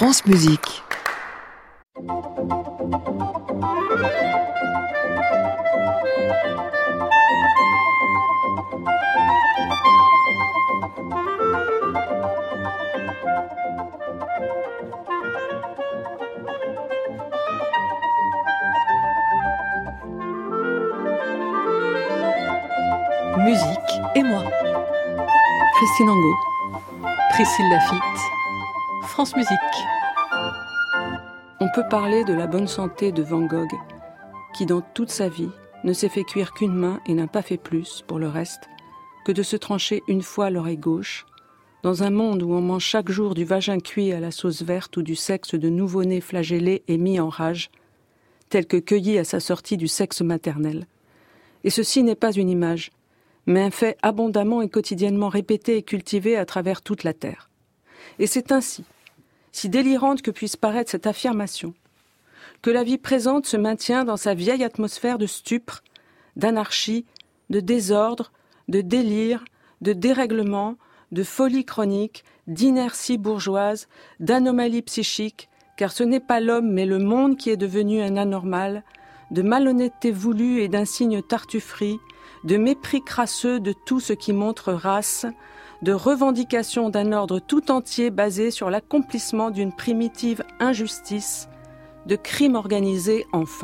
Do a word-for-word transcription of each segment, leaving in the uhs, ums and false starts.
France Musique. Musique et moi. Christine Angot, Priscille Lafitte, France Musique. On peut parler de la bonne santé de Van Gogh, qui dans toute sa vie ne s'est fait cuire qu'une main et n'a pas fait plus, pour le reste, que de se trancher une fois l'oreille gauche, dans un monde où on mange chaque jour du vagin cuit à la sauce verte ou du sexe de nouveau-né flagellé et mis en rage, tel que cueilli à sa sortie du sexe maternel. Et ceci n'est pas une image, mais un fait abondamment et quotidiennement répété et cultivé à travers toute la terre. Et c'est ainsi, si délirante que puisse paraître cette affirmation, que la vie présente se maintient dans sa vieille atmosphère de stupre, d'anarchie, de désordre, de délire, de dérèglement, de folie chronique, d'inertie bourgeoise, d'anomalie psychique, car ce n'est pas l'homme mais le monde qui est devenu un anormal, de malhonnêteté voulue et d'insignes tartufferie, de mépris crasseux de tout ce qui montre race, de revendication d'un ordre tout entier basé sur l'accomplissement d'une primitive injustice, de crime organisé enfin.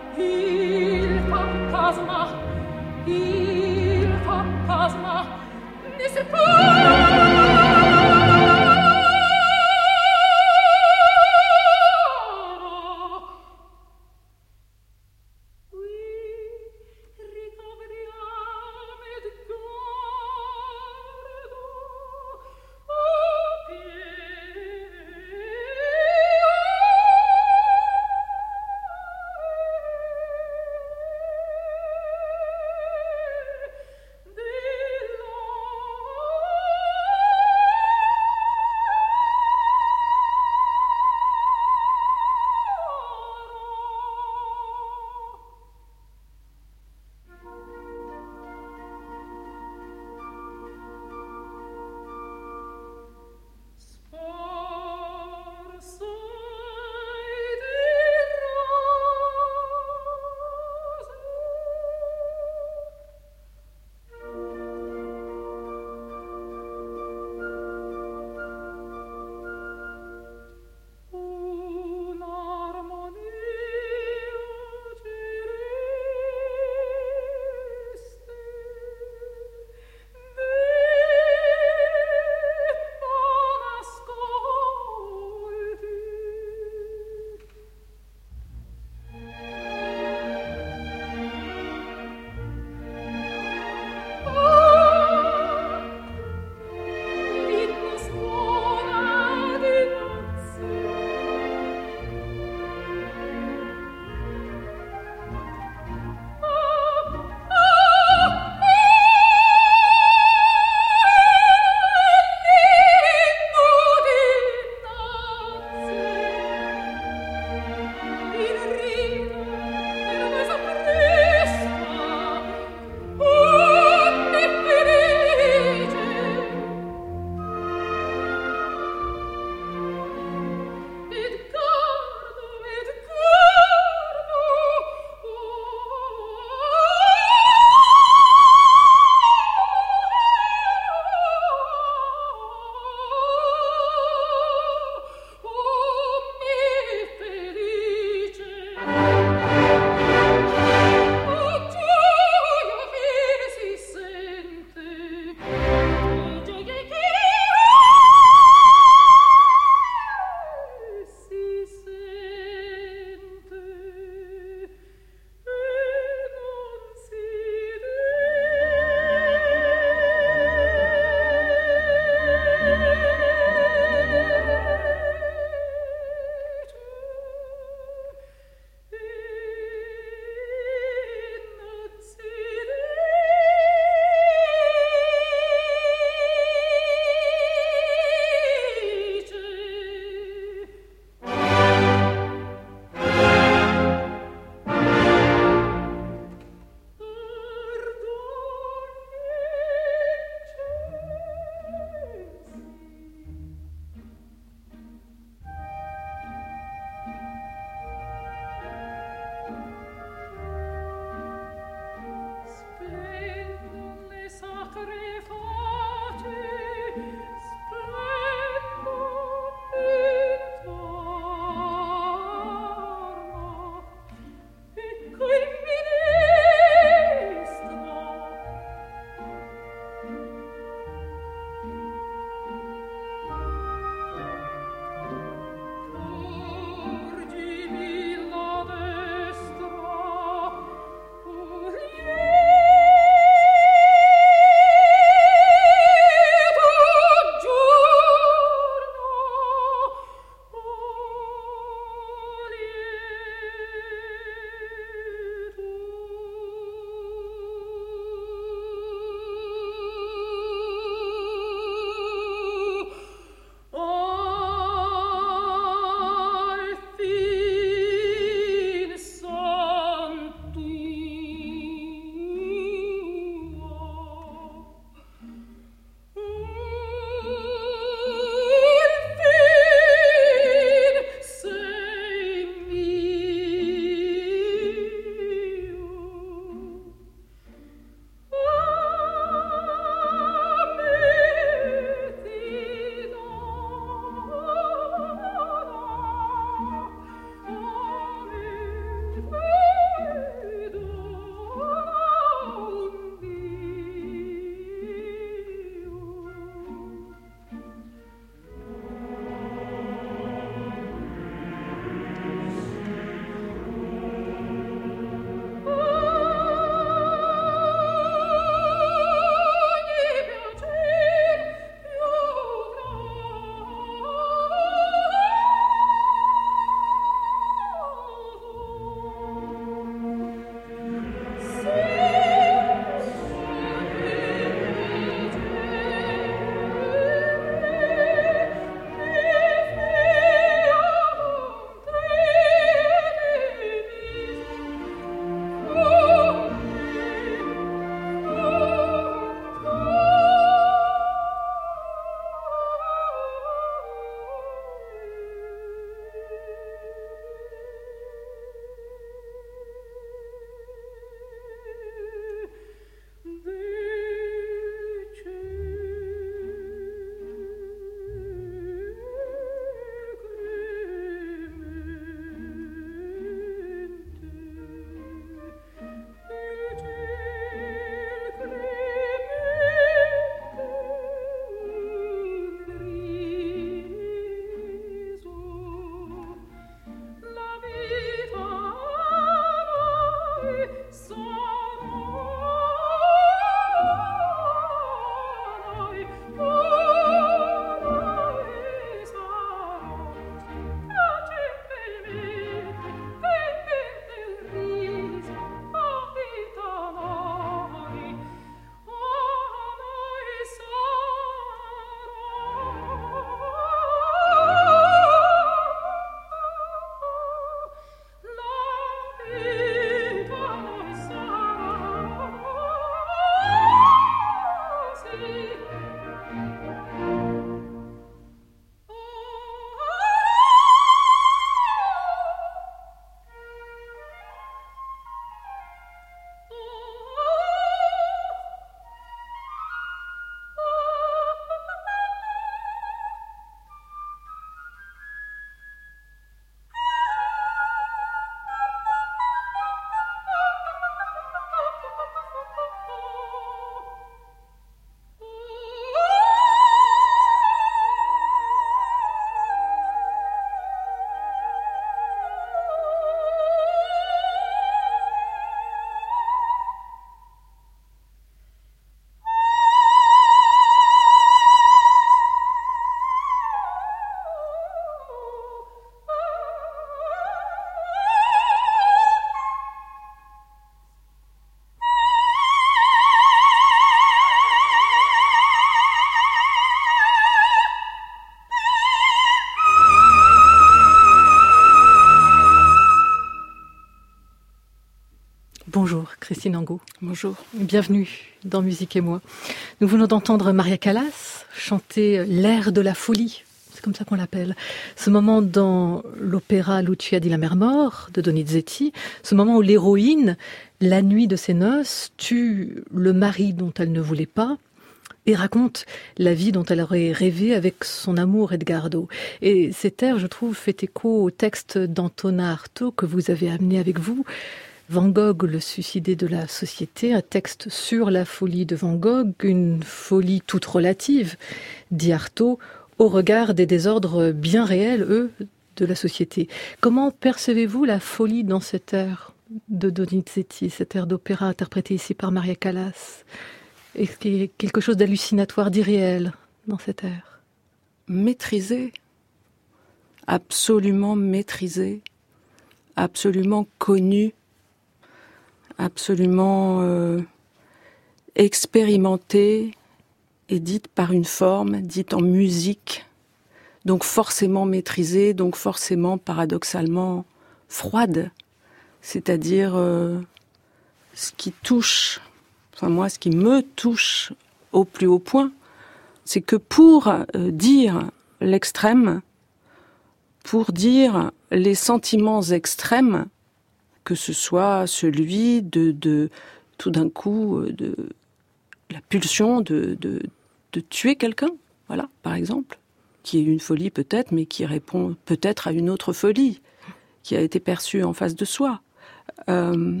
Christine Angot. Bonjour. Bienvenue dans Musique et moi. Nous venons d'entendre Maria Callas chanter l'air de la folie. C'est comme ça qu'on l'appelle. Ce moment dans l'opéra Lucia di Lammermoor de Donizetti, ce moment où l'héroïne, la nuit de ses noces, tue le mari dont elle ne voulait pas et raconte la vie dont elle aurait rêvé avec son amour Edgardo. Et cet air, je trouve, fait écho au texte d'Antona Artaud que vous avez amené avec vous. Van Gogh, le suicidé de la société, un texte sur la folie de Van Gogh, une folie toute relative, dit Artaud, au regard des désordres bien réels, eux, de la société. Comment percevez-vous la folie dans cet air de Donizetti, cet air d'opéra interprété ici par Maria Callas? Est-ce qu'il y a quelque chose d'hallucinatoire, d'irréel dans cet air? Maîtrisé, absolument maîtrisé, absolument connu, absolument euh, expérimenté et dite par une forme, dite en musique, donc forcément maîtrisée, donc forcément paradoxalement froide, c'est-à-dire euh, ce qui touche, enfin moi ce qui me touche au plus haut point, c'est que pour euh, dire l'extrême, pour dire les sentiments extrêmes, que ce soit celui de, de tout d'un coup, de la pulsion de, de, de tuer quelqu'un, voilà, par exemple, qui est une folie peut-être, mais qui répond peut-être à une autre folie qui a été perçue en face de soi. Euh,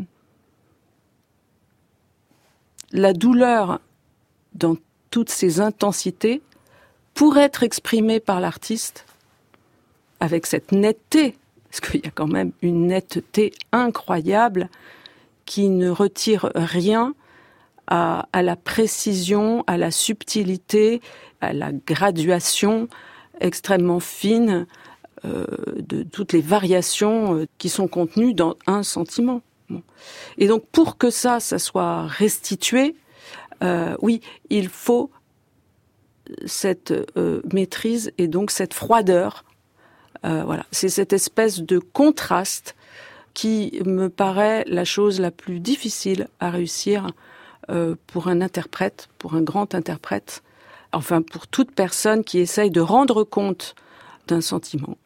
la douleur dans toutes ses intensités pour être exprimée par l'artiste avec cette netteté, parce qu'il y a quand même une netteté incroyable qui ne retire rien à, à la précision, à la subtilité, à la graduation extrêmement fine euh, de toutes les variations euh, qui sont contenues dans un sentiment. Bon. Et donc pour que ça, ça soit restitué, euh, oui, il faut cette euh, maîtrise et donc cette froideur. Euh, voilà, c'est cette espèce de contraste qui me paraît la chose la plus difficile à réussir euh, pour un interprète, pour un grand interprète, enfin pour toute personne qui essaye de rendre compte d'un sentiment,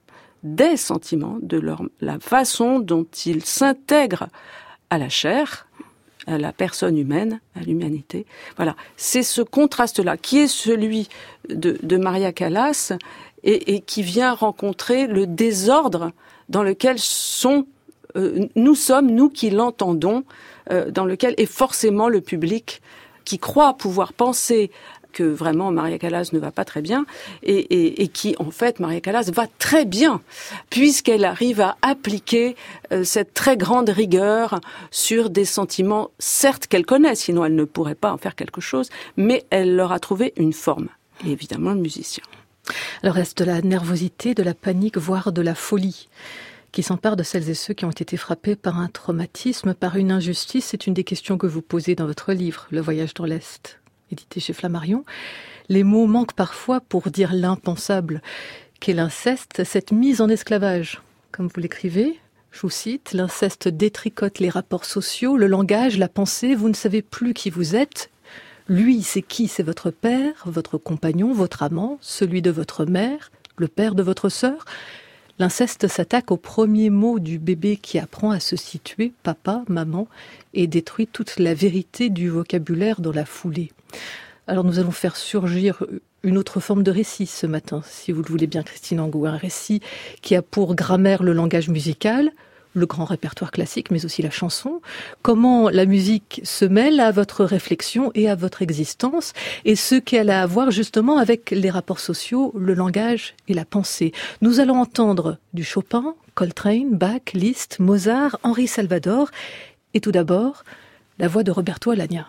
des sentiments, de leur, la façon dont ils s'intègrent à la chair, à la personne humaine, à l'humanité. Voilà, c'est ce contraste-là qui est celui de, de Maria Callas et, et qui vient rencontrer le désordre dans lequel sont, euh, nous sommes, nous qui l'entendons, euh, dans lequel est forcément le public qui croit pouvoir penser que vraiment Maria Callas ne va pas très bien et, et, et qui en fait Maria Callas va très bien puisqu'elle arrive à appliquer euh, cette très grande rigueur sur des sentiments certes qu'elle connaît, sinon elle ne pourrait pas en faire quelque chose, mais elle leur a trouvé une forme. Et évidemment le musicien. Alors reste de la nervosité, de la panique, voire de la folie qui s'empare de celles et ceux qui ont été frappés par un traumatisme, par une injustice. C'est une des questions que vous posez dans votre livre, Le Voyage dans l'Est, édité chez Flammarion. Les mots manquent parfois pour dire l'impensable qu'est l'inceste, cette mise en esclavage, comme vous l'écrivez. Je vous cite, l'inceste détricote les rapports sociaux, le langage, la pensée, vous ne savez plus qui vous êtes. Lui, c'est qui? C'est votre père, votre compagnon, votre amant, celui de votre mère, le père de votre sœur. L'inceste s'attaque au premier mot du bébé qui apprend à se situer, papa, maman, et détruit toute la vérité du vocabulaire dans la foulée. Alors nous allons faire surgir une autre forme de récit ce matin, si vous le voulez bien, Christine Angot, un récit qui a pour grammaire le langage musical, le grand répertoire classique, mais aussi la chanson, comment la musique se mêle à votre réflexion et à votre existence, et ce qu'elle a à voir justement avec les rapports sociaux, le langage et la pensée. Nous allons entendre du Chopin, Coltrane, Bach, Liszt, Mozart, Henri Salvador, et tout d'abord, la voix de Roberto Alagna.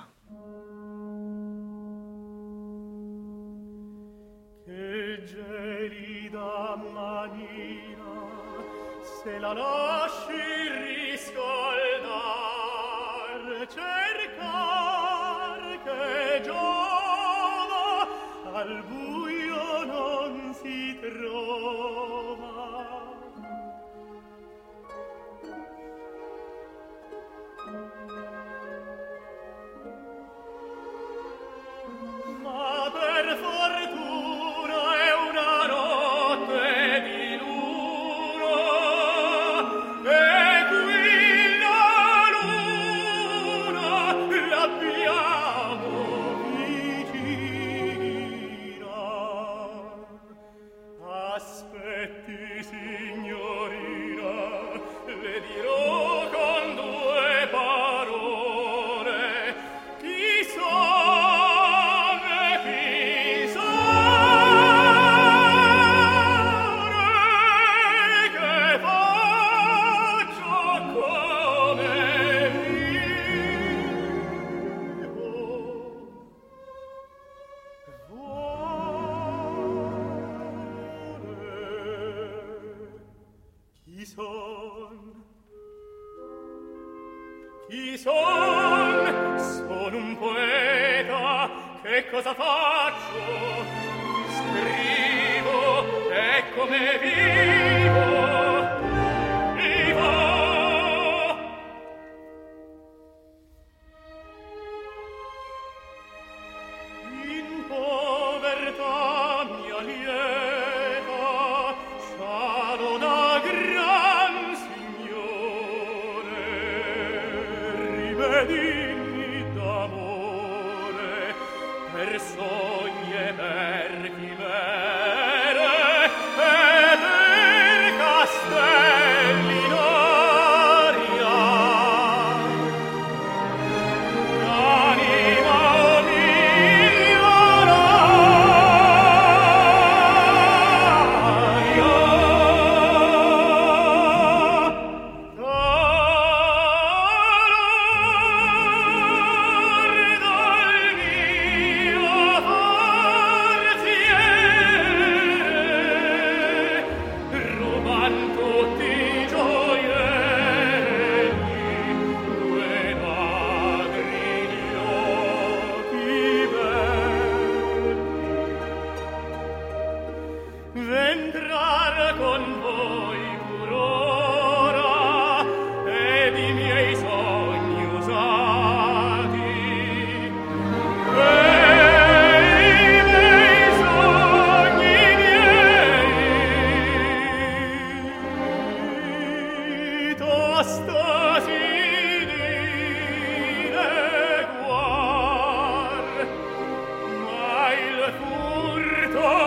Se la lasci riscaldar, cercar che giova, al buio non si trova. Chi son? Sono un poeta, che cosa faccio? Scrivo, e come vivo, vivo. In povertà mia lieta, sarò da gran signore, rimedini d'amore, per sogni e per chimere, e per castelli in aria. L'anima V'entrar con voi purora ed i miei sogni usati, e i miei sogni miei tostasi di leguar, ma il furto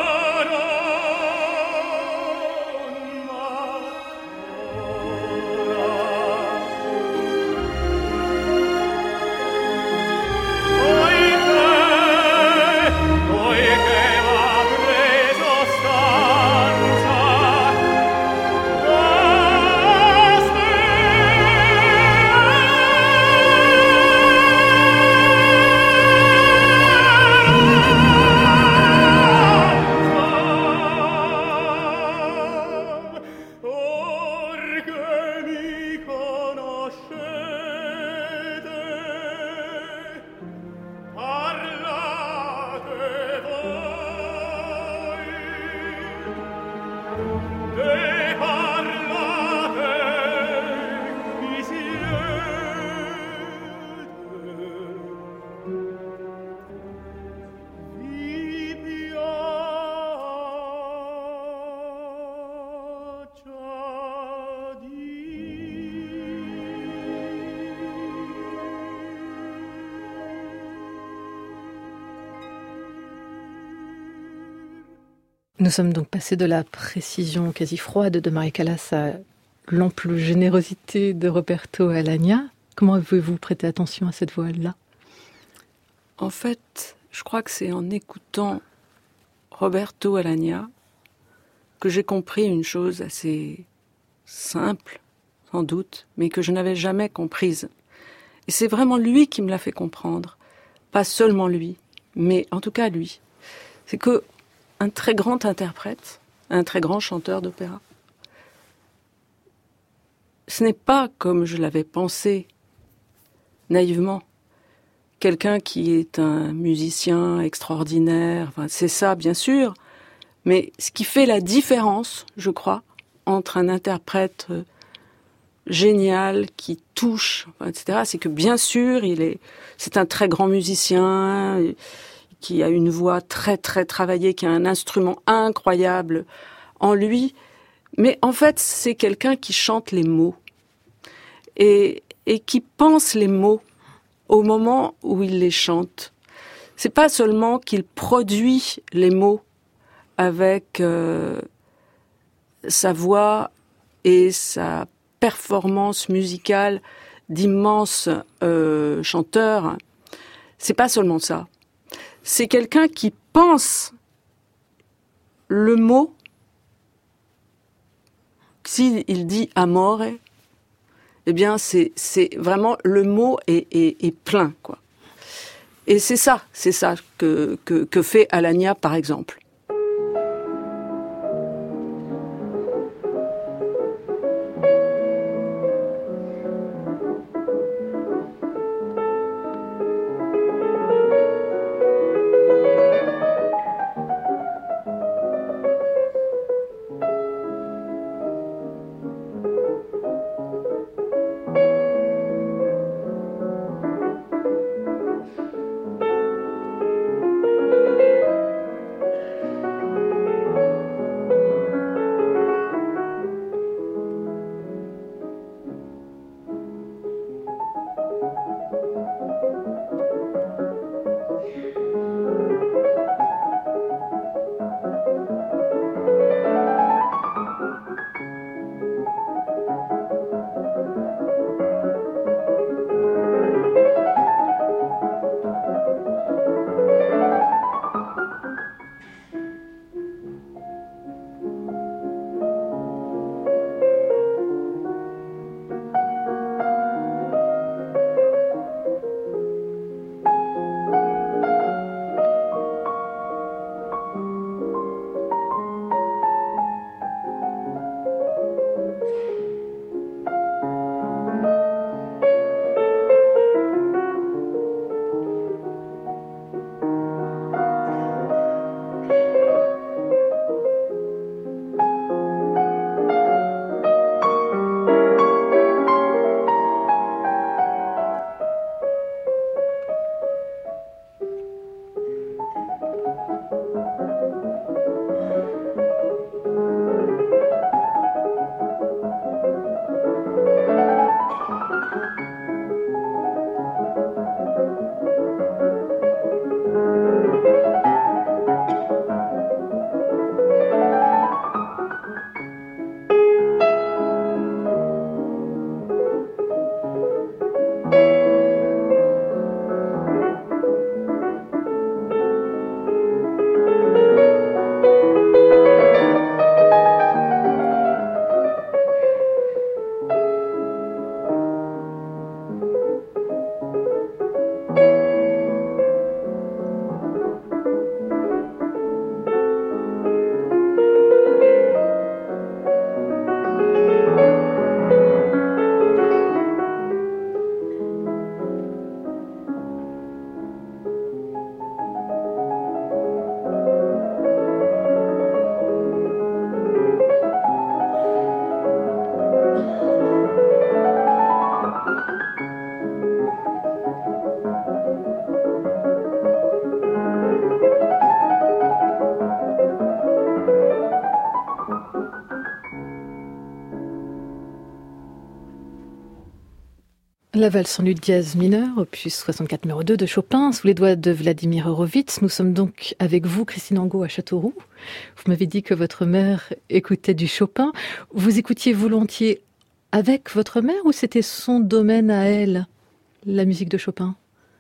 Nous sommes donc passés de la précision quasi froide de Maria Callas à l'ample générosité de Roberto Alagna. Comment avez-vous prêté attention à cette voix-là ? En fait, je crois que c'est en écoutant Roberto Alagna que j'ai compris une chose assez simple, sans doute, mais que je n'avais jamais comprise. Et c'est vraiment lui qui me l'a fait comprendre. Pas seulement lui, mais en tout cas lui. C'est que un très grand interprète, un très grand chanteur d'opéra, ce n'est pas, comme je l'avais pensé naïvement, quelqu'un qui est un musicien extraordinaire. Enfin, c'est ça, bien sûr, mais ce qui fait la différence, je crois, entre un interprète génial qui touche, et cetera, c'est que bien sûr, il est, c'est un très grand musicien qui a une voix très très travaillée, qui a un instrument incroyable en lui, mais en fait, c'est quelqu'un qui chante les mots et, et qui pense les mots au moment où il les chante. C'est pas seulement qu'il produit les mots avec euh, sa voix et sa performance musicale d'immense euh, chanteur, c'est pas seulement ça. C'est quelqu'un qui pense le mot, s'il dit amore, eh bien c'est, c'est vraiment le mot est, est, est plein, quoi. Et c'est ça, c'est ça que, que, que fait Alagna, par exemple. La valse en ut dièse mineur, opus soixante-quatre numéro deux de Chopin, sous les doigts de Vladimir Horowitz. Nous sommes donc avec vous, Christine Angot, à Châteauroux. Vous m'avez dit que votre mère écoutait du Chopin. Vous écoutiez volontiers avec votre mère ou c'était son domaine à elle, la musique de Chopin ?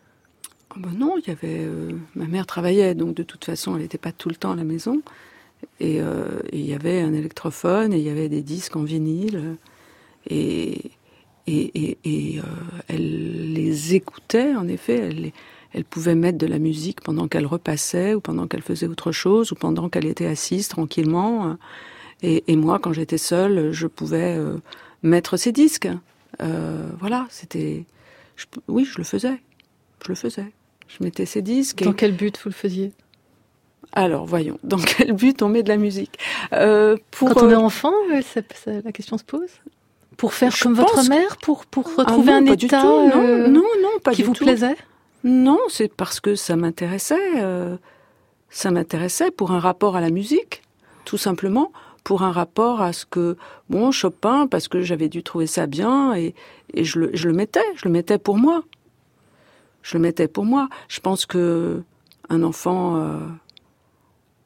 Oh ben non, il y avait euh, ma mère travaillait, donc de toute façon, elle n'était pas tout le temps à la maison. Et euh, il y avait un électrophone et il y avait des disques en vinyle. Et... Et, et, et euh, elle les écoutait, en effet. Elle, elle pouvait mettre de la musique pendant qu'elle repassait, ou pendant qu'elle faisait autre chose, ou pendant qu'elle était assise tranquillement. Et, et moi, quand j'étais seule, je pouvais euh, mettre ses disques. Euh, voilà, c'était... Je, oui, je le faisais. Je le faisais. Je mettais ses disques. Dans et... quel but vous le faisiez ? Alors, voyons, dans quel but on met de la musique ? euh, pour, Quand on est euh... enfant, ça, ça, la question se pose ? Pour faire je comme votre que... mère, pour, pour retrouver ah non, un pas état du tout. Non, euh, non, non, pas qui du vous tout. plaisait ? Non, c'est parce que ça m'intéressait. Euh, ça m'intéressait pour un rapport à la musique, tout simplement, pour un rapport à ce que, bon, Chopin, parce que j'avais dû trouver ça bien, et, et je, le, je le mettais, je le mettais pour moi. Je le mettais pour moi. Je pense que un enfant... Euh,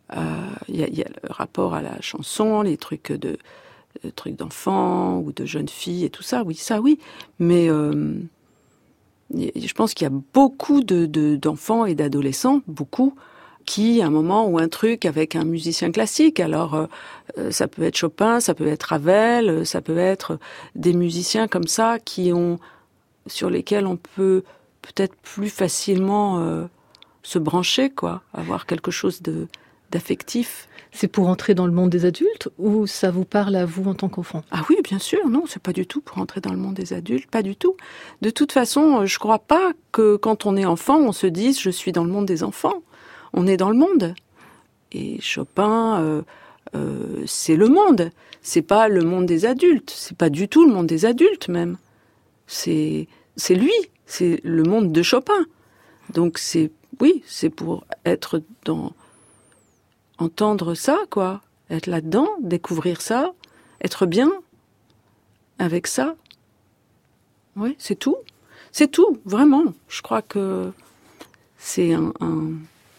Il euh, y, y a le rapport à la chanson, les trucs de les trucs d'enfants ou de jeunes filles et tout ça, oui, ça oui. Mais euh, je pense qu'il y a beaucoup de, de, d'enfants et d'adolescents, beaucoup, qui, à un moment ou un truc avec un musicien classique, alors euh, ça peut être Chopin, ça peut être Ravel, ça peut être des musiciens comme ça qui ont, sur lesquels on peut peut-être plus facilement euh, se brancher, quoi, avoir quelque chose de, d'affectif. C'est pour entrer dans le monde des adultes ou ça vous parle à vous en tant qu'enfant ? Ah oui, bien sûr, non, c'est pas du tout pour entrer dans le monde des adultes, pas du tout. De toute façon, je crois pas que quand on est enfant, on se dise « je suis dans le monde des enfants ». On est dans le monde. Et Chopin, euh, euh, c'est le monde. C'est pas le monde des adultes. C'est pas du tout le monde des adultes, même. C'est, c'est lui. C'est le monde de Chopin. Donc c'est, oui, c'est pour être dans, entendre ça, quoi. Être là-dedans, découvrir ça, être bien avec ça. Oui, c'est tout. C'est tout, vraiment. Je crois que c'est un, un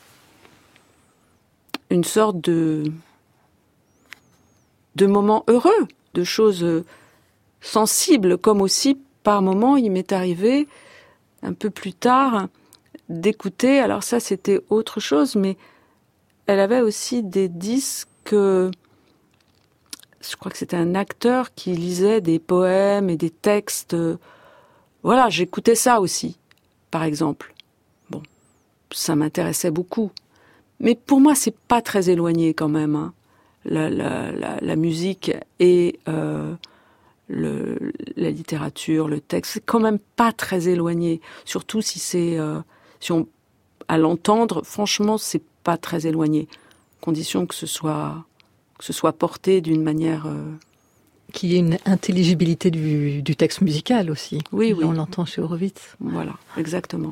une sorte de, de moment heureux, de choses sensibles, comme aussi, par moments, il m'est arrivé, un peu plus tard, d'écouter, alors ça c'était autre chose, mais elle avait aussi des disques, je crois que c'était un acteur qui lisait des poèmes et des textes, voilà, j'écoutais ça aussi, par exemple. Bon, ça m'intéressait beaucoup. Mais pour moi, c'est pas très éloigné quand même, hein. la, la, la, la musique et euh, le, la littérature, le texte, c'est quand même pas très éloigné. Surtout si c'est, euh, si on, à l'entendre, franchement, c'est pas très éloigné. Condition que ce soit, que ce soit porté d'une manière euh... qu'il y ait une intelligibilité du, du texte musical aussi. Oui, oui. On l'entend chez Horowitz. Voilà, exactement.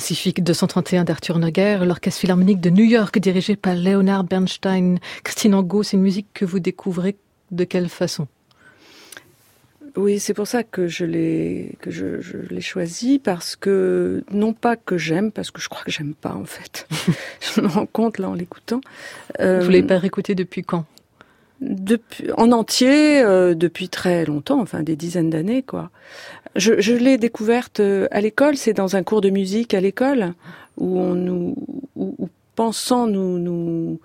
Pacifique deux cent trente et un d'Arthur Noguer, l'Orchestre Philharmonique de New York dirigé par Leonard Bernstein. Christine Angot, c'est une musique que vous découvrez de quelle façon ? Oui, c'est pour ça que je l'ai que je, je l'ai choisi, parce que non pas que j'aime, parce que je crois que j'aime pas en fait. Je me rends compte là en l'écoutant. Euh, Vous l'avez pas réécouté depuis quand ? Depuis en entier, euh, depuis très longtemps, enfin des dizaines d'années quoi. Je, je l'ai découverte à l'école. C'est dans un cours de musique à l'école où on nous, où, où pensant nous nous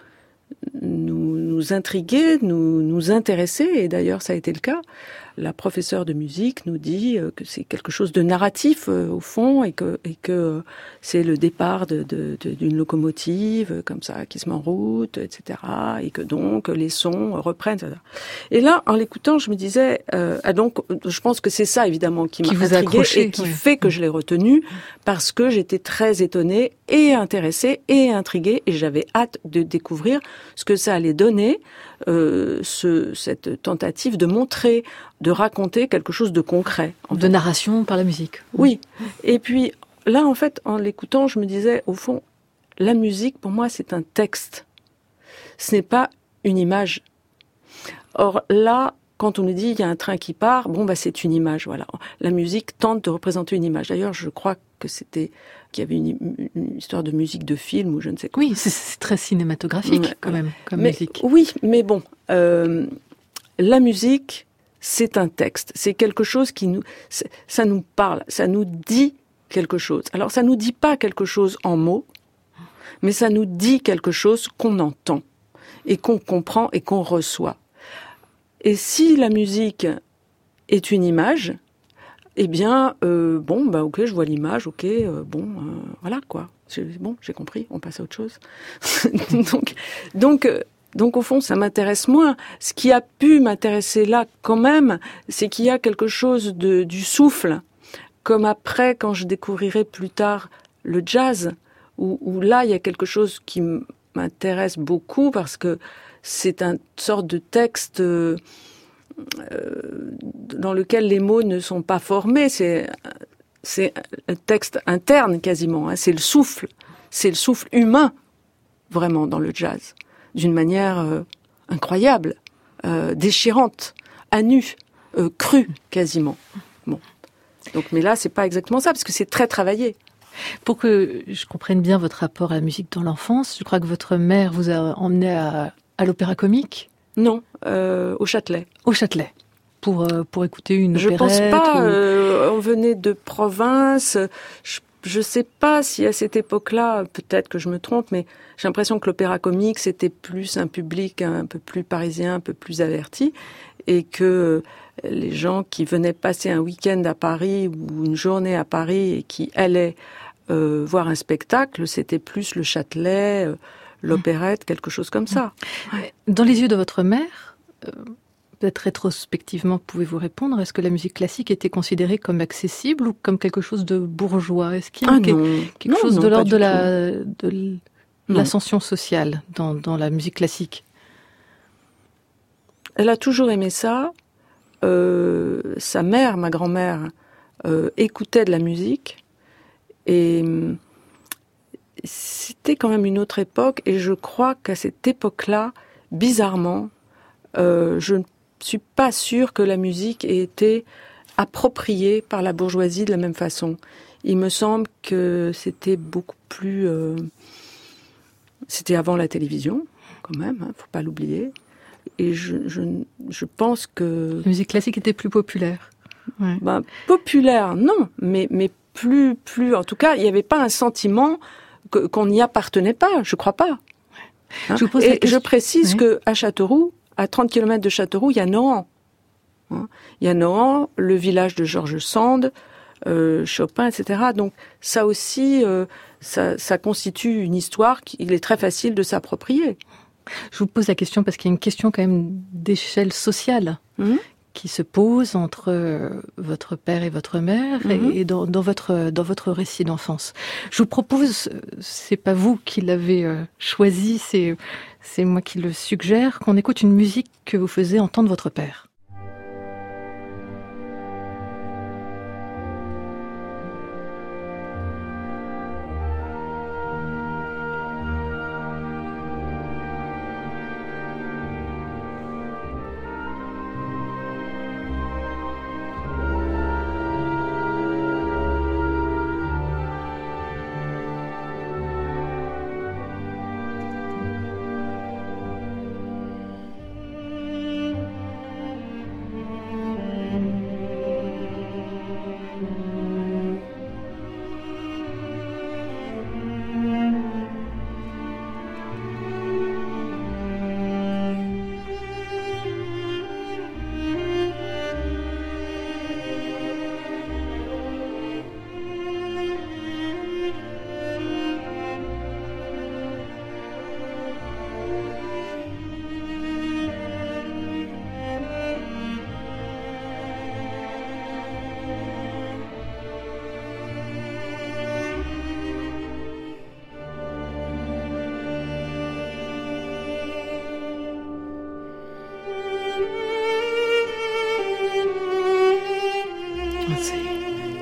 nous, nous intriguer, nous nous intéresser, et d'ailleurs ça a été le cas. La professeure de musique nous dit que c'est quelque chose de narratif euh, au fond, et que et que c'est le départ de, de, de, d'une locomotive comme ça qui se met en route, et cetera. Et que donc les sons reprennent. Et cetera. Et là, en l'écoutant, je me disais, euh, ah donc, je pense que c'est ça évidemment qui, qui m'a intriguée accroché, et qui oui. fait que je l'ai retenu, parce que j'étais très étonnée et intéressée et intriguée, et j'avais hâte de découvrir ce que ça allait donner, euh, ce, cette tentative de montrer, de raconter quelque chose de concret. De fait. Narration par la musique. Oui. Et puis, là, en fait, en l'écoutant, je me disais, au fond, la musique, pour moi, c'est un texte. Ce n'est pas une image. Or, là, quand on nous dit, il y a un train qui part, bon, bah, c'est une image, voilà. La musique tente de représenter une image. D'ailleurs, je crois que c'était, qu'il y avait une, une histoire de musique de film, ou je ne sais quoi. Oui, c'est, c'est très cinématographique, ouais, quand même, comme mais, musique. Oui, mais bon, euh, la musique, c'est un texte, c'est quelque chose qui nous, ça nous parle, ça nous dit quelque chose. Alors ça nous dit pas quelque chose en mots, mais ça nous dit quelque chose qu'on entend et qu'on comprend et qu'on reçoit. Et si la musique est une image, eh bien, euh, bon, bah ok, je vois l'image, ok, euh, bon, euh, voilà quoi. C'est, bon, j'ai compris, on passe à autre chose. donc, donc. Euh, Donc au fond, ça m'intéresse moins. Ce qui a pu m'intéresser là, quand même, c'est qu'il y a quelque chose de, du souffle, comme après, quand je découvrirai plus tard le jazz, où, où là, il y a quelque chose qui m'intéresse beaucoup, parce que c'est une sorte de texte euh, dans lequel les mots ne sont pas formés. C'est, c'est un texte interne quasiment, hein. C'est le souffle, c'est le souffle humain, vraiment, dans le jazz. D'une manière euh, incroyable, euh, déchirante, à nu, euh, crue quasiment. Bon. Donc, mais là, c'est pas exactement ça, parce que c'est très travaillé. Pour que je comprenne bien votre rapport à la musique dans l'enfance, je crois que votre mère vous a emmené à, à l'Opéra Comique ? Non, euh, au Châtelet. Au Châtelet, pour euh, pour écouter une je opérette. Je pense pas. Ou... Euh, on venait de province. Je Je sais pas si à cette époque-là, peut-être que je me trompe, mais j'ai l'impression que l'Opéra Comique, c'était plus un public un peu plus parisien, un peu plus averti, et que les gens qui venaient passer un week-end à Paris ou une journée à Paris et qui allaient euh, voir un spectacle, c'était plus le Châtelet, euh, l'opérette, quelque chose comme ça. Ouais. Dans les yeux de votre mère, euh... peut-être rétrospectivement, pouvez-vous répondre, est-ce que la musique classique était considérée comme accessible ou comme quelque chose de bourgeois ? Est-ce qu'il y a ah, quelque, quelque non, chose non, de l'ordre de, la, tout. de l'ascension sociale dans, dans la musique classique ? Elle a toujours aimé ça. Euh, sa mère, ma grand-mère, euh, écoutait de la musique. Et c'était quand même une autre époque. Et je crois qu'à cette époque-là, bizarrement, euh, je ne Je suis pas sûre que la musique ait été appropriée par la bourgeoisie de la même façon. Il me semble que c'était beaucoup plus... Euh, c'était avant la télévision, quand même, hein, faut pas l'oublier. Et je, je, je pense que... La musique classique était plus populaire. Ouais. Ben, populaire, non, mais, mais plus, plus... En tout cas, il n'y avait pas un sentiment que, qu'on n'y appartenait pas, je crois pas. Hein. Je, vous pose Et je précise ouais. qu'à Châteauroux, à trente kilomètres de Châteauroux, il y a Nohant. Hein, il y a Nohant, le village de Georges Sand, euh, Chopin, et cetera. Donc ça aussi, euh, ça, ça constitue une histoire qu'il est très facile de s'approprier. Je vous pose la question parce qu'il y a une question quand même d'échelle sociale mmh. qui se pose entre votre père et votre mère mmh. et dans, dans votre dans votre récit d'enfance. Je vous propose, c'est pas vous qui l'avez euh, choisi, c'est c'est moi qui le suggère, qu'on écoute une musique que vous faisiez entendre votre père.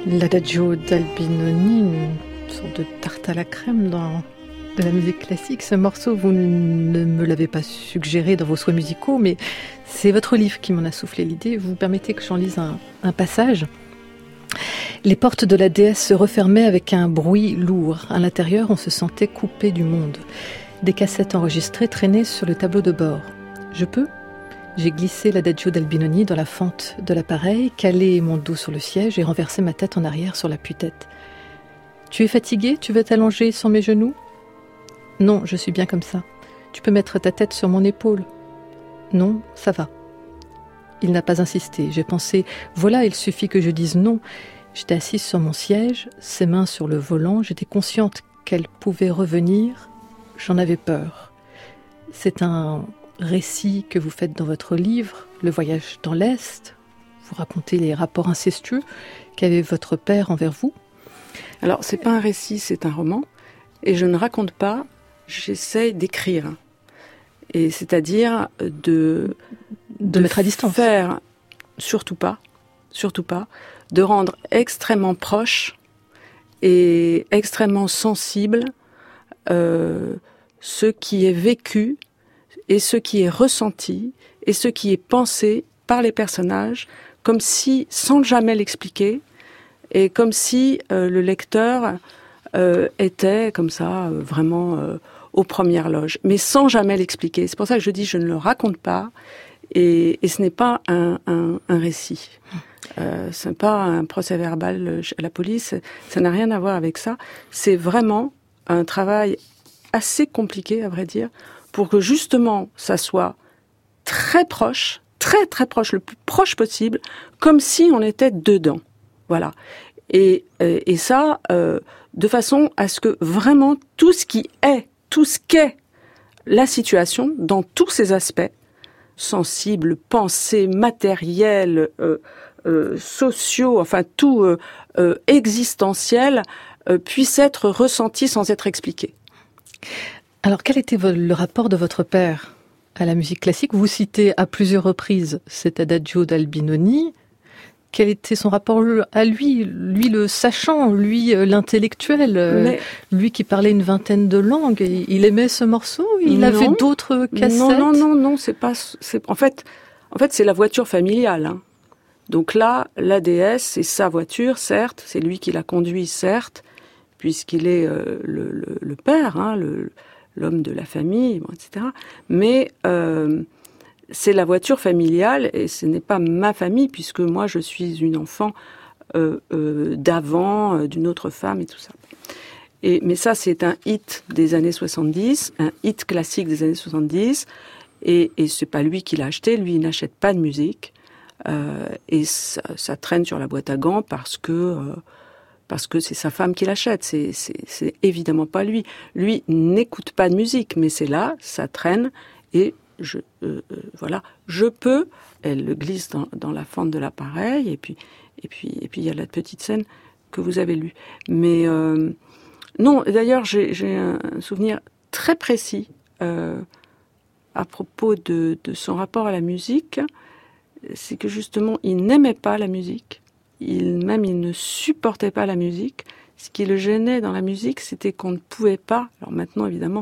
L'Adagio d'Albinoni, une sorte de tarte à la crème dans de la musique classique. Ce morceau, vous ne me l'avez pas suggéré dans vos souhaits musicaux, mais c'est votre livre qui m'en a soufflé l'idée. Vous permettez que j'en lise un, un passage. Les portes de la déesse se refermaient avec un bruit lourd. À l'intérieur, on se sentait coupé du monde. Des cassettes enregistrées traînaient sur le tableau de bord. Je peux ? J'ai glissé l'Adagio d'Albinoni dans la fente de l'appareil, calé mon dos sur le siège et renversé ma tête en arrière sur l'appui-tête. « Tu es fatigué ? Tu veux t'allonger sur mes genoux ?»« Non, je suis bien comme ça. Tu peux mettre ta tête sur mon épaule ?»« Non, ça va. » Il n'a pas insisté. J'ai pensé « Voilà, il suffit que je dise non. » J'étais assise sur mon siège, ses mains sur le volant. J'étais consciente qu'elle pouvait revenir. J'en avais peur. C'est un récit que vous faites dans votre livre, Le voyage dans l'Est. Vous racontez les rapports incestueux qu'avait votre père envers vous. Alors, c'est pas un récit, c'est un roman. Et je ne raconte pas, j'essaie d'écrire. Et c'est-à-dire de... De, de mettre à distance. Faire, surtout pas, surtout pas, de rendre extrêmement proche et extrêmement sensible euh, ce qui est vécu et ce qui est ressenti et ce qui est pensé par les personnages, comme si, sans jamais l'expliquer, et comme si euh, le lecteur euh, était comme ça, euh, vraiment euh, aux premières loges, mais sans jamais l'expliquer. C'est pour ça que je dis je ne le raconte pas, et, et ce n'est pas un, un, un récit. Euh, ce n'est pas un procès-verbal à la police, ça n'a rien à voir avec ça. C'est vraiment un travail assez compliqué, à vrai dire, pour que justement ça soit très proche, très très proche, le plus proche possible, comme si on était dedans. Voilà. Et, et, et ça, euh, de façon à ce que vraiment tout ce qui est, tout ce qu'est la situation, dans tous ses aspects, sensibles, pensées, matériels, euh, euh, sociaux, enfin tout euh, euh, existentiel, euh, puisse être ressenti sans être expliqué. Alors, quel était le rapport de votre père à la musique classique ? Vous citez à plusieurs reprises cet Adagio d'Albinoni. Quel était son rapport à lui, lui le sachant, lui l'intellectuel, Mais... lui qui parlait une vingtaine de langues, il aimait ce morceau, il non. avait d'autres cassettes. Non, non, non, non, c'est pas, c'est en fait, en fait, c'est la voiture familiale. Hein. Donc là, la déesse, c'est sa voiture, certes, c'est lui qui la conduit, certes, puisqu'il est euh, le, le, le père, hein, le, l'homme de la famille, bon, et cetera. Mais euh, c'est la voiture familiale et ce n'est pas ma famille puisque moi je suis une enfant euh, euh, d'avant, euh, d'une autre femme et tout ça. Et, mais ça c'est un hit des années soixante-dix, un hit classique des années soixante-dix et, et c'est pas lui qui l'a acheté, lui il n'achète pas de musique euh, et ça, ça traîne sur la boîte à gants parce que... Euh, parce que c'est sa femme qui l'achète, c'est, c'est, c'est évidemment pas lui. Lui n'écoute pas de musique, mais c'est là, ça traîne, et je, euh, euh, voilà, je peux, elle le glisse dans, dans la fente de l'appareil, et puis, et puis, et puis il y a la petite scène que vous avez lue. Mais euh, non, d'ailleurs, j'ai, j'ai un souvenir très précis euh, à propos de, de son rapport à la musique, c'est que justement, il n'aimait pas la musique. Il, même il ne supportait pas la musique. Ce qui le gênait dans la musique, c'était qu'on ne pouvait pas, alors maintenant évidemment,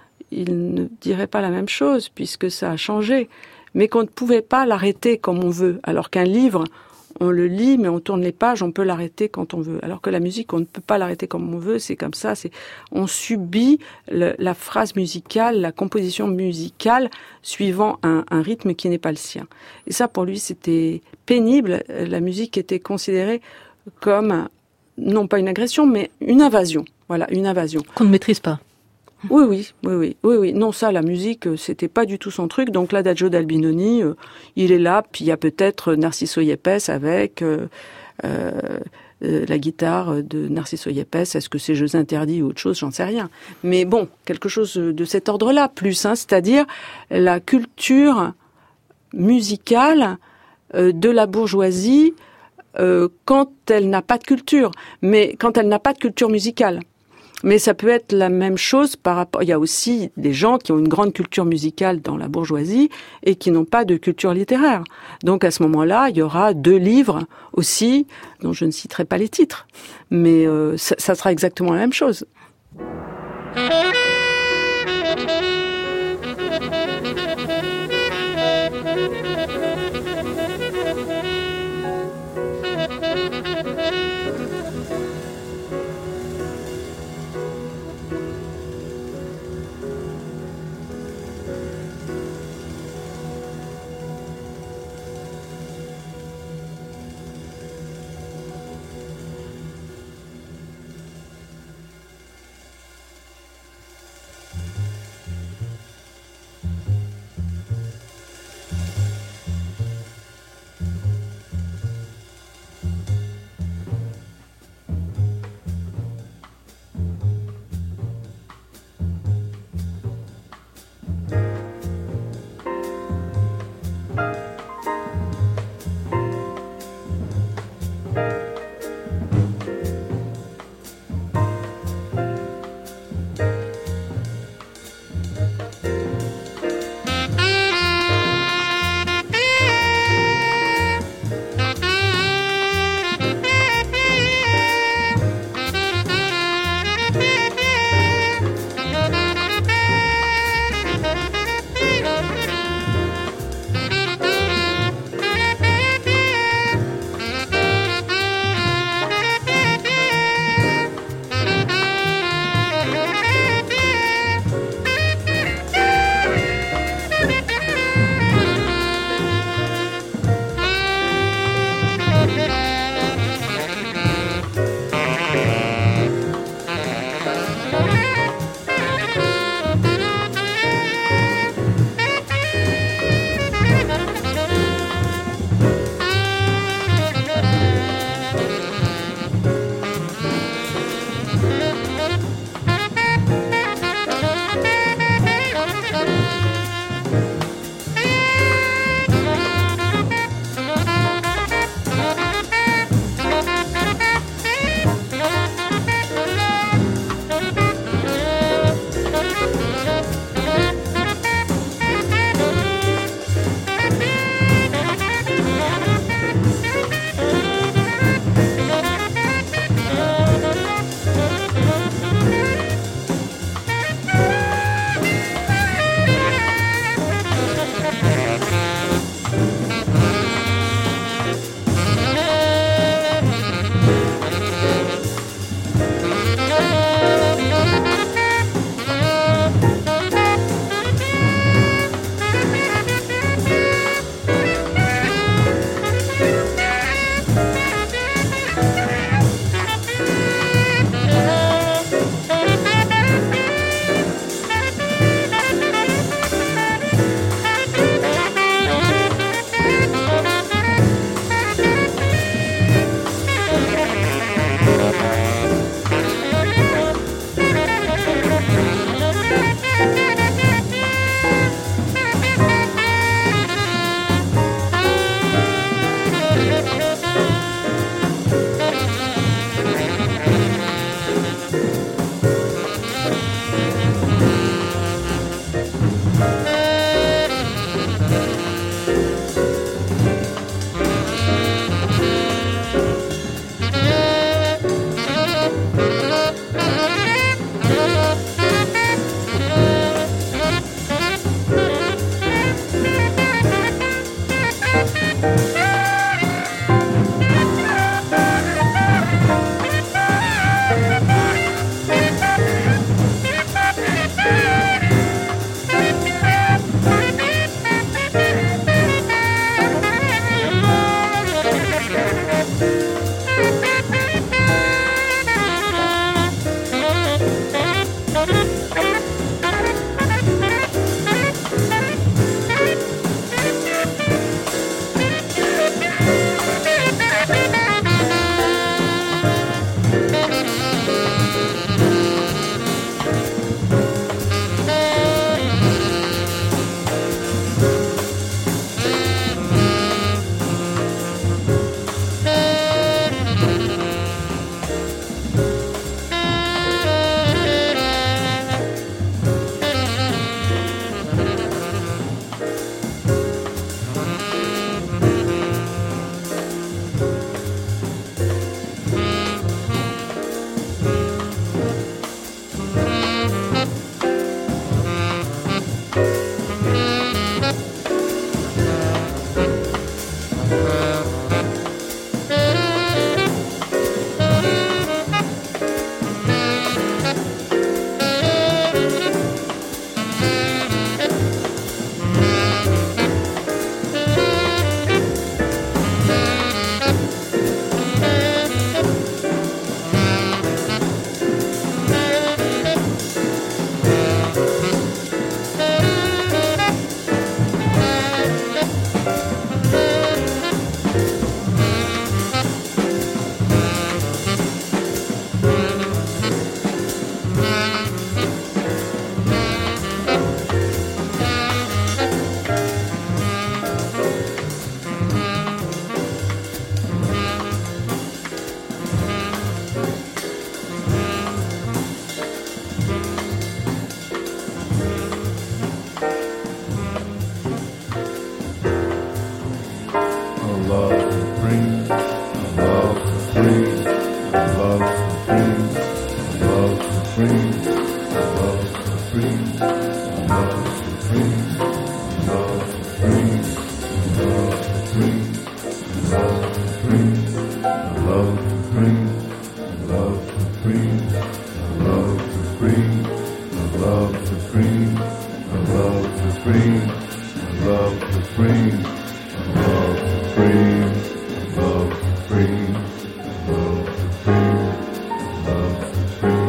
il ne dirait pas la même chose puisque ça a changé, mais qu'on ne pouvait pas l'arrêter comme on veut, alors qu'un livre, on le lit, mais on tourne les pages, on peut l'arrêter quand on veut. Alors que la musique, on ne peut pas l'arrêter comme on veut, c'est comme ça, c'est, on subit le, la phrase musicale, la composition musicale, suivant un, un rythme qui n'est pas le sien. Et ça, pour lui, c'était pénible. La musique était considérée comme, non pas une agression, mais une invasion. Voilà, une invasion. Qu'on ne maîtrise pas. Oui, oui, oui, oui, oui, oui. Non, ça, la musique, c'était pas du tout son truc. Donc l'Adagio d'Albinoni, euh, il est là, puis il y a peut-être Narciso Yepes avec euh, euh, la guitare de Narciso Yepes. Est-ce que c'est Jeux interdits ou autre chose ? J'en sais rien. Mais bon, quelque chose de cet ordre-là, plus, hein, c'est-à-dire la culture musicale euh, de la bourgeoisie euh, quand elle n'a pas de culture, mais quand elle n'a pas de culture musicale. Mais ça peut être la même chose par rapport... Il y a aussi des gens qui ont une grande culture musicale dans la bourgeoisie et qui n'ont pas de culture littéraire. Donc à ce moment-là, il y aura deux livres aussi, dont je ne citerai pas les titres. Mais euh, ça, ça sera exactement la même chose. supreme, love supreme, love supreme, love supreme, love supreme.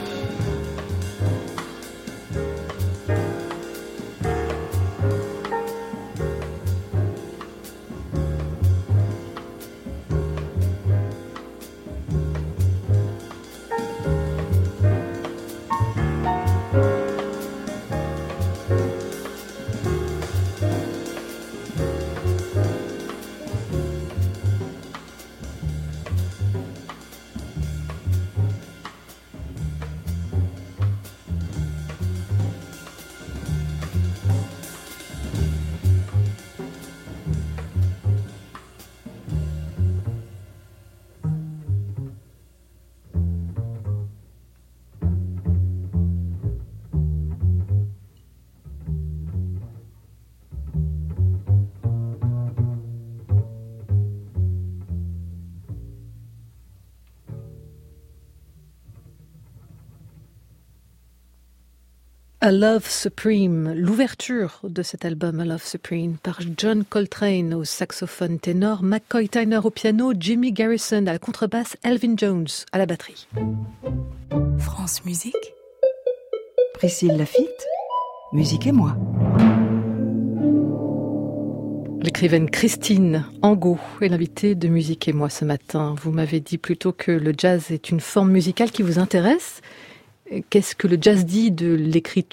A Love Supreme, l'ouverture de cet album A Love Supreme par John Coltrane au saxophone ténor, McCoy Tyner au piano, Jimmy Garrison à la contrebasse, Elvin Jones à la batterie. France Musique. Priscille Lafitte, Musique et moi. L'écrivaine Christine Angot est l'invitée de Musique et moi ce matin. Vous m'avez dit plutôt que le jazz est une forme musicale qui vous intéresse. Qu'est-ce que le jazz dit de l'écriture ?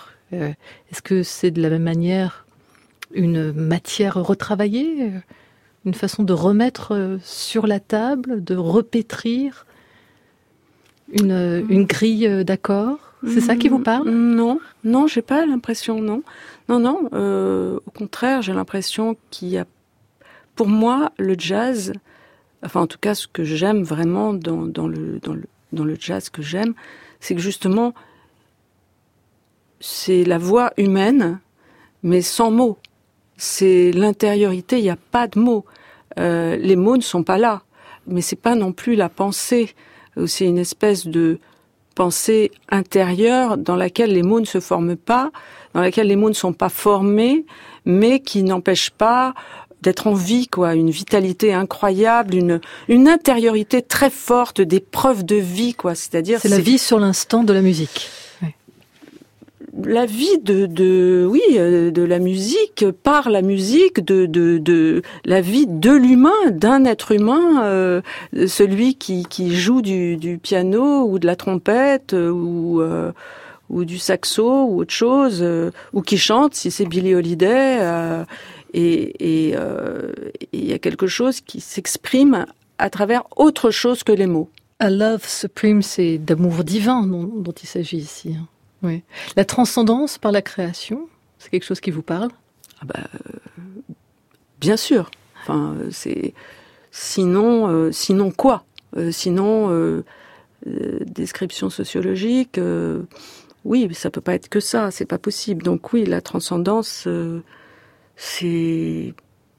euh, Est-ce que c'est de la même manière une matière retravaillée ? Une façon de remettre sur la table, de repétrir une, une grille d'accords ? C'est ça qui vous parle ? Non, non, j'ai pas l'impression, non. Non, non, euh, au contraire, j'ai l'impression qu'il y a, pour moi, le jazz, enfin en tout cas ce que j'aime vraiment dans, dans, le, dans, le, dans le jazz que j'aime, c'est que justement, c'est la voix humaine, mais sans mots. C'est l'intériorité, il n'y a pas de mots. Euh, les mots ne sont pas là, mais c'est pas non plus la pensée. C'est une espèce de pensée intérieure dans laquelle les mots ne se forment pas, dans laquelle les mots ne sont pas formés, mais qui n'empêchent pas d'être en vie, quoi, une vitalité incroyable, une une intériorité très forte, des preuves de vie, quoi. C'est-à-dire c'est la vie sur l'instant de la musique. Oui. La vie de de oui de la musique par la musique, de de de la vie de l'humain, d'un être humain, euh, celui qui qui joue du du piano ou de la trompette ou euh, ou du saxo ou autre chose, euh, ou qui chante si c'est Billie Holiday. Euh, Et il euh, y a quelque chose qui s'exprime à travers autre chose que les mots. A Love Supreme, c'est d'amour divin dont, dont il s'agit ici. Oui. La transcendance par la création, c'est quelque chose qui vous parle ? Ah bah, euh, bien sûr. Enfin, c'est sinon, euh, sinon quoi ? euh, Sinon, euh, euh, description sociologique. Euh, oui, ça peut pas être que ça. C'est pas possible. Donc oui, la transcendance. Euh, C'est,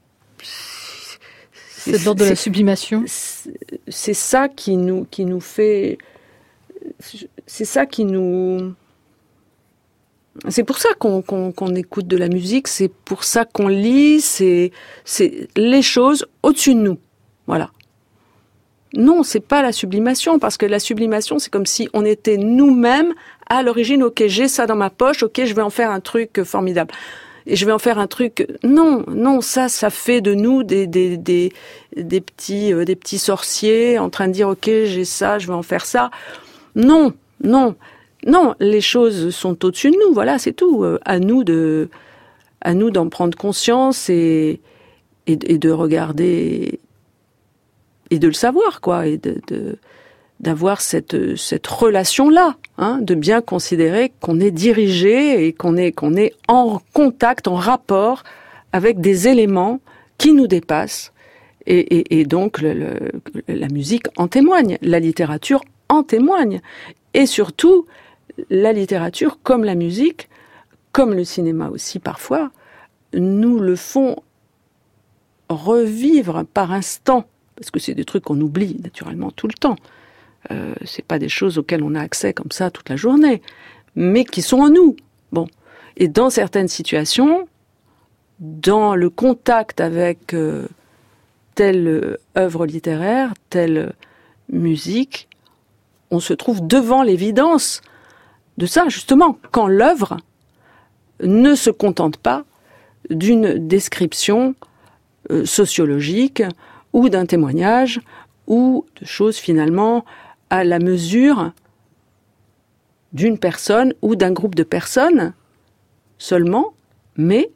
c'est, c'est de l'ordre de la sublimation. C'est, c'est ça qui nous, qui nous fait, c'est ça qui nous, c'est pour ça qu'on, qu'on, qu'on écoute de la musique, c'est pour ça qu'on lit, c'est, c'est les choses au-dessus de nous. Voilà. Non, c'est pas la sublimation, parce que la sublimation, c'est comme si on était nous-mêmes à l'origine. Ok, j'ai ça dans ma poche, ok, je vais en faire un truc formidable. Et je vais en faire un truc. Non, non, ça, ça fait de nous des des des des petits euh, des petits sorciers en train de dire ok, j'ai ça, je vais en faire ça. Non, non, non. Les choses sont au-dessus de nous. Voilà, c'est tout. Euh, à nous de à nous d'en prendre conscience et et, et de regarder et de le savoir, quoi, et de, de d'avoir cette cette relation là, hein, de bien considérer qu'on est dirigé et qu'on est qu'on est en contact, en rapport avec des éléments qui nous dépassent, et, et, et donc le, le, la musique en témoigne, la littérature en témoigne, et surtout la littérature comme la musique, comme le cinéma aussi parfois, nous le font revivre par instant, parce que c'est des trucs qu'on oublie naturellement tout le temps. Euh, c'est pas des choses auxquelles on a accès comme ça toute la journée, mais qui sont en nous. Bon. Et dans certaines situations, dans le contact avec euh, telle euh, œuvre littéraire, telle musique, on se trouve devant l'évidence de ça, justement, quand l'œuvre ne se contente pas d'une description euh, sociologique ou d'un témoignage ou de choses finalement à la mesure d'une personne ou d'un groupe de personnes seulement, mais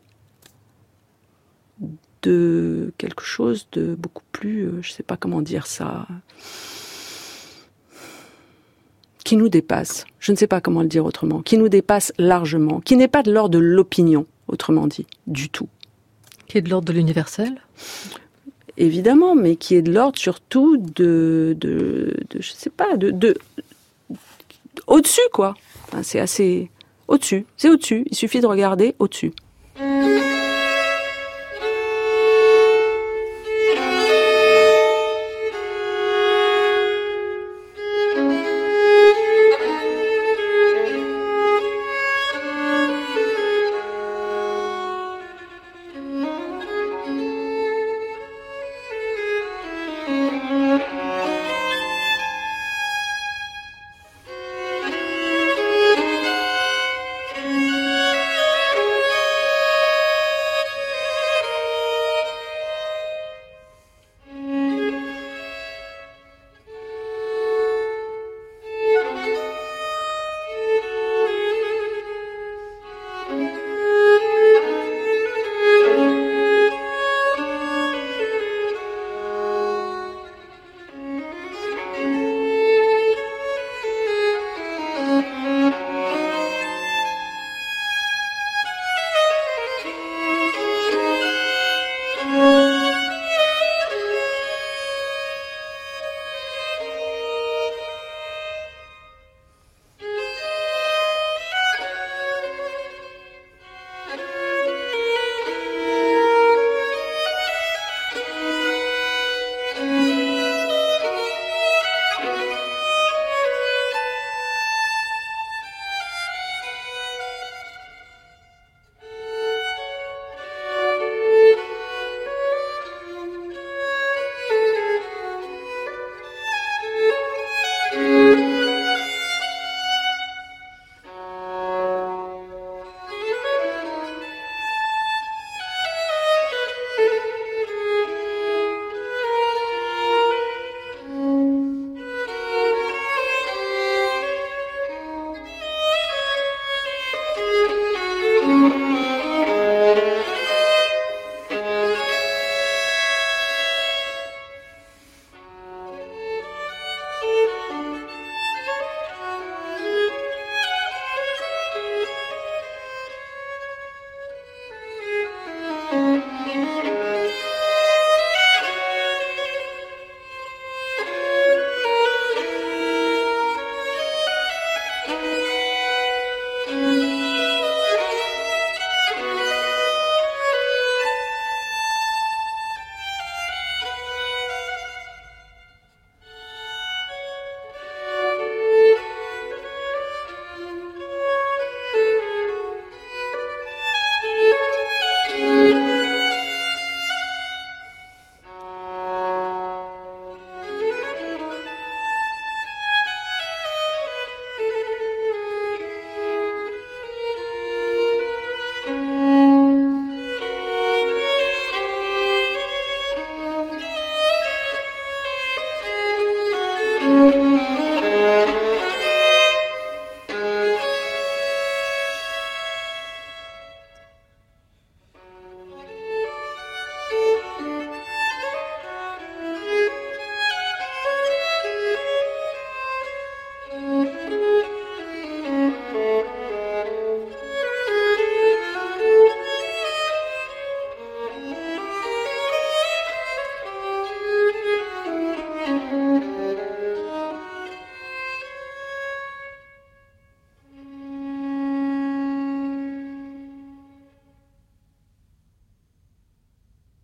de quelque chose de beaucoup plus, euh, je ne sais pas comment dire ça, qui nous dépasse, je ne sais pas comment le dire autrement, qui nous dépasse largement, qui n'est pas de l'ordre de l'opinion, autrement dit, du tout. Qui est de l'ordre de l'universel ? Évidemment, mais qui est de l'ordre surtout de, de, de je ne sais pas, de, de au-dessus, quoi. Enfin, c'est assez au-dessus, c'est au-dessus, il suffit de regarder au-dessus.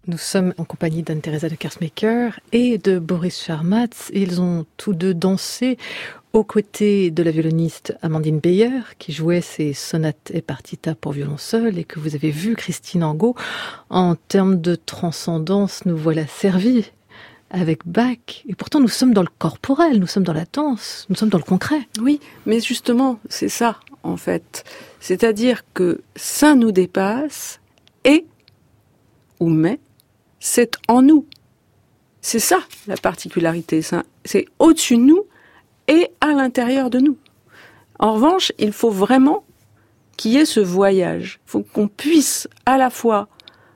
Nous sommes en compagnie d'Anne-Theresa de Kersmaker et de Boris Charmatz. Ils ont tous deux dansé aux côtés de la violoniste Amandine Beyer, qui jouait ses sonates et partitas pour violon seul, et que vous avez vu, Christine Angot. En termes de transcendance, nous voilà servis avec Bach. Et pourtant, nous sommes dans le corporel, nous sommes dans la danse, nous sommes dans le concret. Oui, mais justement, c'est ça, en fait. C'est-à-dire que ça nous dépasse et, ou mais, c'est en nous. C'est ça, la particularité. C'est au-dessus de nous et à l'intérieur de nous. En revanche, il faut vraiment qu'il y ait ce voyage. Il faut qu'on puisse à la fois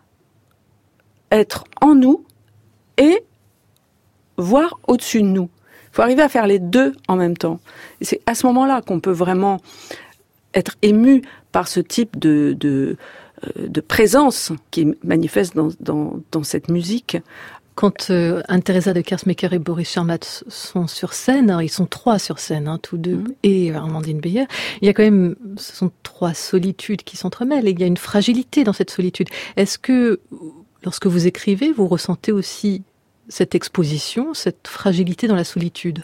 être en nous et voir au-dessus de nous. Il faut arriver à faire les deux en même temps. Et c'est à ce moment-là qu'on peut vraiment être ému par ce type de, de, de présence qui est manifeste dans, dans, dans cette musique. Quand euh, Anne-Theresa de Kersmaker et Boris Charmatz sont sur scène, alors ils sont trois sur scène, hein, tous deux, mmh. et Amandine Beyer, il y a quand même, ce sont trois solitudes qui s'entremêlent, et il y a une fragilité dans cette solitude. Est-ce que, lorsque vous écrivez, vous ressentez aussi cette exposition, cette fragilité dans la solitude?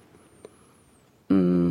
Hum.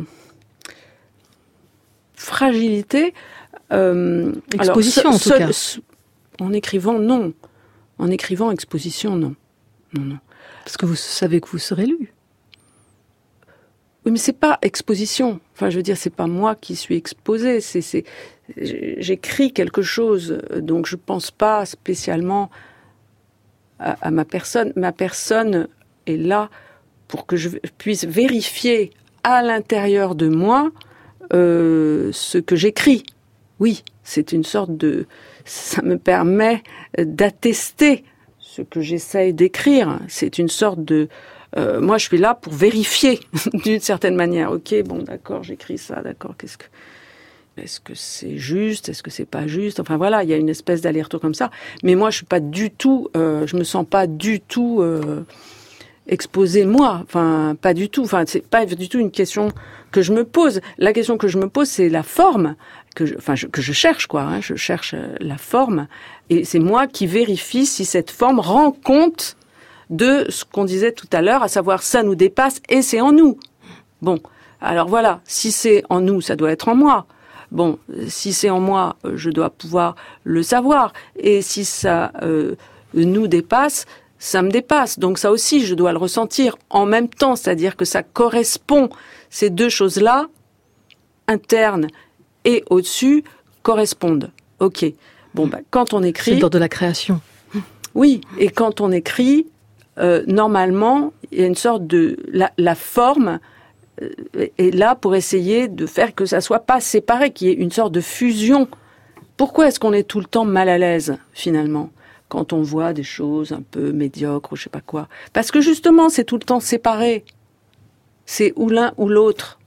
Fragilité euh, Exposition, alors, en tout seul, cas. Seul, en écrivant, non. En écrivant, exposition, non. Non, non. Parce que vous savez que vous serez lu. Oui, mais c'est pas exposition. Enfin, je veux dire, c'est pas moi qui suis exposée. C'est, c'est, j'écris quelque chose, donc je pense pas spécialement à, à ma personne. Ma personne est là pour que je puisse vérifier à l'intérieur de moi euh, ce que j'écris. Oui, c'est une sorte de... Ça me permet d'attester ce que j'essaye d'écrire. C'est une sorte de... Euh, moi, je suis là pour vérifier, d'une certaine manière. Ok, bon, d'accord, j'écris ça, d'accord, qu'est-ce que... Est-ce que c'est juste? Est-ce que c'est pas juste? Enfin, voilà, il y a une espèce d'aller-retour comme ça. Mais moi, je suis pas du tout... Euh, je me sens pas du tout... Euh, exposée, moi. Enfin, pas du tout. Enfin, c'est pas du tout une question que je me pose. La question que je me pose, c'est la forme que je, enfin, je, que je cherche, quoi. Hein. Je cherche la forme. Et c'est moi qui vérifie si cette forme rend compte de ce qu'on disait tout à l'heure, à savoir ça nous dépasse et c'est en nous. Bon. Alors voilà. Si c'est en nous, ça doit être en moi. Bon. Si c'est en moi, je dois pouvoir le savoir. Et si ça euh, nous dépasse, ça me dépasse. Donc ça aussi, je dois le ressentir en même temps. C'est-à-dire que ça correspond. Ces deux choses-là, internes et au-dessus, correspondent. Ok. Bon, bah, quand on écrit... C'est dans de la création. Oui. Et quand on écrit, euh, normalement, il y a une sorte de... La, la forme euh, est là pour essayer de faire que ça soit pas séparé, qu'il y ait une sorte de fusion. Pourquoi est-ce qu'on est tout le temps mal à l'aise, finalement ? Quand on voit des choses un peu médiocres ou je sais pas quoi. Parce que justement, c'est tout le temps séparé. C'est ou l'un ou l'autre.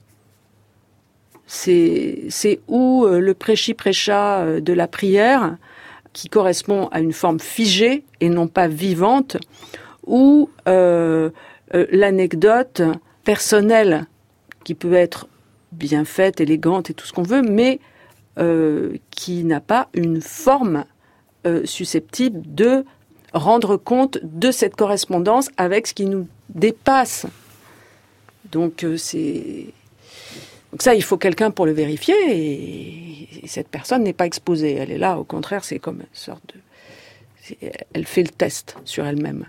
C'est, c'est ou euh, le prêchi-prêcha euh, de la prière, qui correspond à une forme figée et non pas vivante, ou euh, euh, l'anecdote personnelle, qui peut être bien faite, élégante et tout ce qu'on veut, mais euh, qui n'a pas une forme Euh, susceptible de rendre compte de cette correspondance avec ce qui nous dépasse. Donc euh, c'est donc ça, il faut quelqu'un pour le vérifier et, et cette personne n'est pas exposée. Elle est là, au contraire, c'est comme une sorte de... Elle fait le test sur elle-même.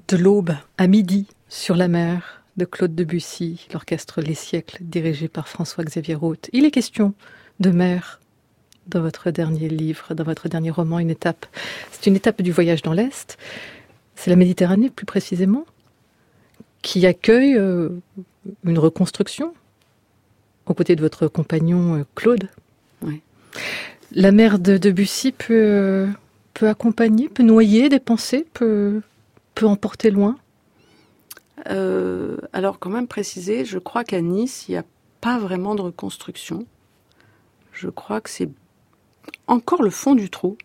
De l'aube à midi, sur la mer, de Claude Debussy, l'orchestre Les Siècles, dirigé par François-Xavier Roth. Il est question de mer dans votre dernier livre, dans votre dernier roman, une étape. C'est une étape du voyage dans l'Est. C'est la Méditerranée, plus précisément, qui accueille euh, une reconstruction aux côtés de votre compagnon euh, Claude. Oui. La mer de Debussy peut, euh, peut accompagner, peut noyer des pensées, peut, peut emporter loin. Euh, alors, quand même préciser, je crois qu'à Nice, il n'y a pas vraiment de reconstruction. Je crois que c'est encore le fond du trou.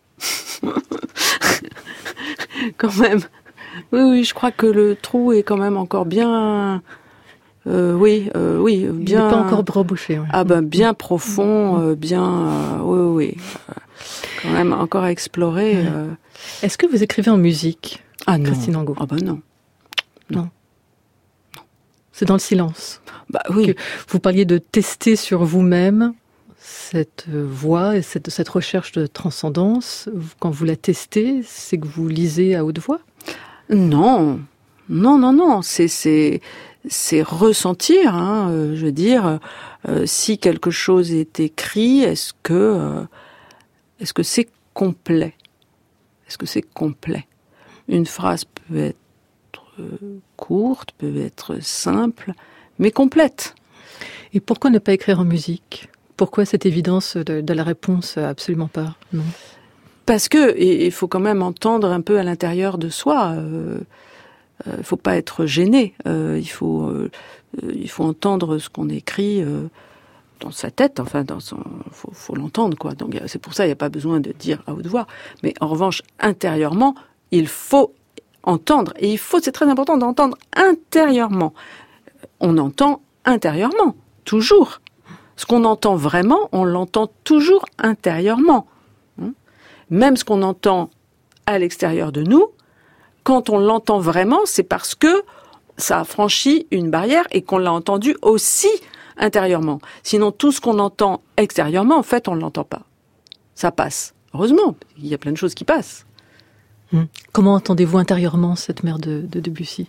Quand même. Oui, oui, je crois que le trou est quand même encore bien... Euh, oui, euh, oui, bien... Il n'est pas encore rebouché. Ouais. Ah ben, bien profond, euh, bien... Euh, oui, oui. Euh, quand même encore à explorer. Ouais. Euh... Est-ce que vous écrivez en musique, ah, non. Christine Angot? Ah ben non. Non. non. C'est dans le silence. Bah oui. Que vous parliez de tester sur vous-même cette voix et cette, cette recherche de transcendance. Quand vous la testez, c'est que vous lisez à haute voix? Non, non, non, non. C'est, c'est, c'est ressentir. Hein, euh, je veux dire, euh, si quelque chose est écrit, est-ce que, euh, est-ce que c'est complet? Est-ce que c'est complet? Une phrase peut être euh, courte, peut être simple, mais complète. Et pourquoi ne pas écrire en musique? Pourquoi cette évidence de, de la réponse? Absolument pas, non. Parce que il faut quand même entendre un peu à l'intérieur de soi. Euh, euh, faut pas être gêné. Euh, il faut, euh, il faut entendre ce qu'on écrit euh, dans sa tête. Enfin, dans son, faut, faut l'entendre, quoi. Donc c'est pour ça il n'y a pas besoin de dire à haute voix. Mais en revanche, intérieurement, il faut entendre. Et il faut, c'est très important d'entendre intérieurement. On entend intérieurement, toujours. Ce qu'on entend vraiment, on l'entend toujours intérieurement. Même ce qu'on entend à l'extérieur de nous, quand on l'entend vraiment, c'est parce que ça a franchi une barrière et qu'on l'a entendu aussi intérieurement. Sinon, tout ce qu'on entend extérieurement, en fait, on ne l'entend pas. Ça passe. Heureusement, il y a plein de choses qui passent. Hum. Comment entendez-vous intérieurement cette mer de, de Debussy?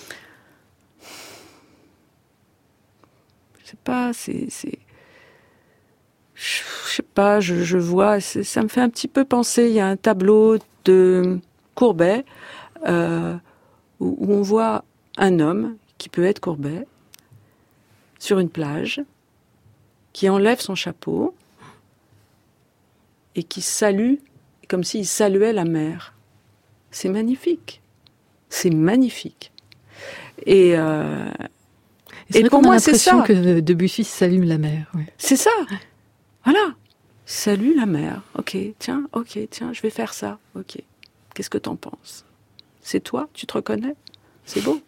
Je sais pas, c'est... c'est... Je sais pas, je, je vois, ça me fait un petit peu penser, il y a un tableau de Courbet euh, où, où on voit un homme, qui peut être Courbet, sur une plage, qui enlève son chapeau et qui salue, comme s'il saluait la mer. C'est magnifique. C'est magnifique. Et, euh, et, et pour moi, c'est ça. Que Debussy salue la mer. Oui. C'est ça. Voilà. Salut la mer. Ok, tiens, ok, tiens, je vais faire ça. Ok. Qu'est-ce que t'en penses? C'est toi? Tu te reconnais? C'est beau.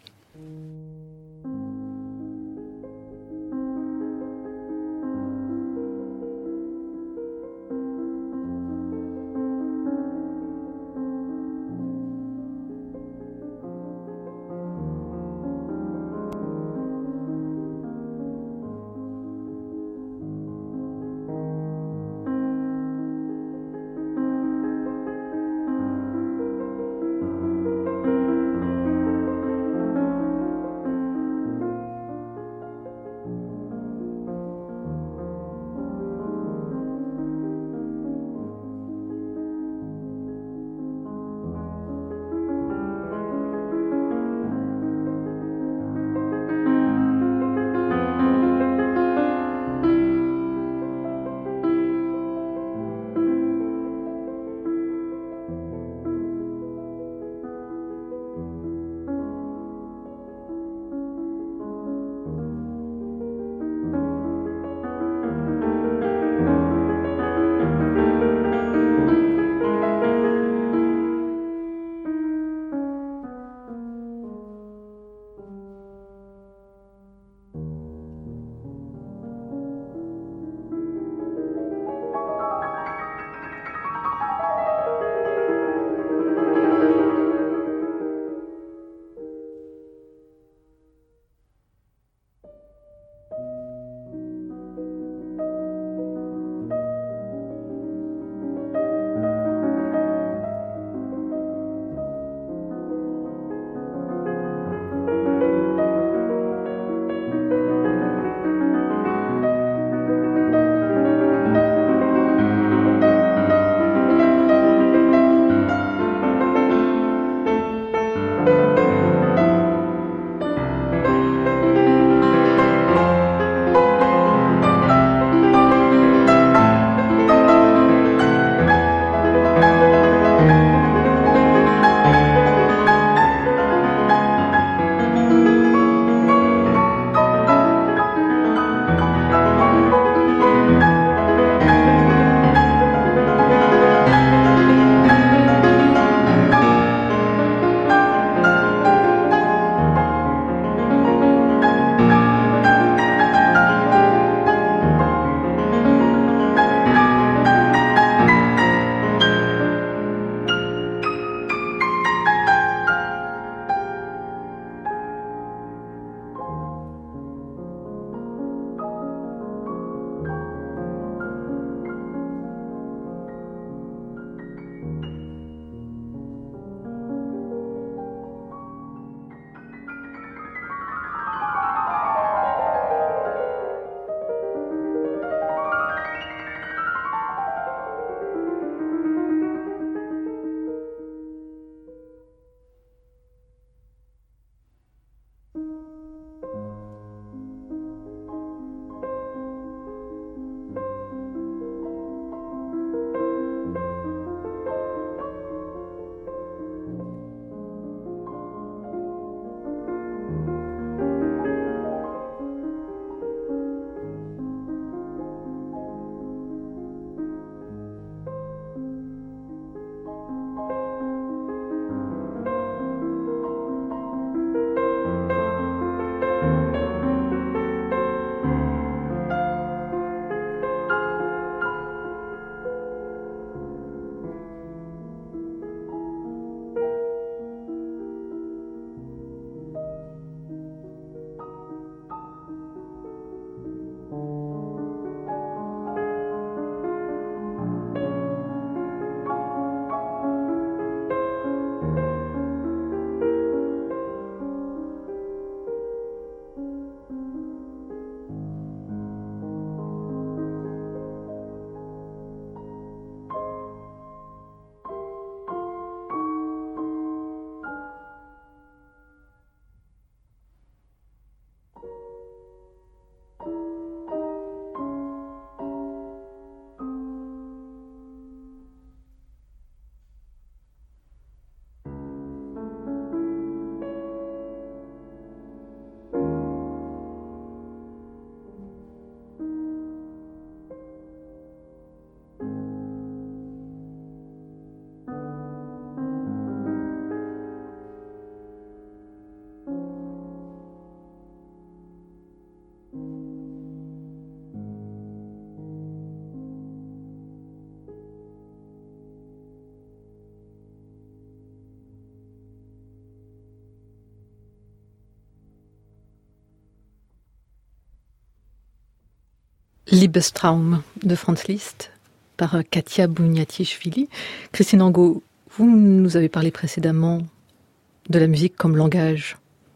Liebestraum de Franz Liszt par Katia Bouniatichvili. Christine Angot, vous nous avez parlé précédemment de la musique comme langage.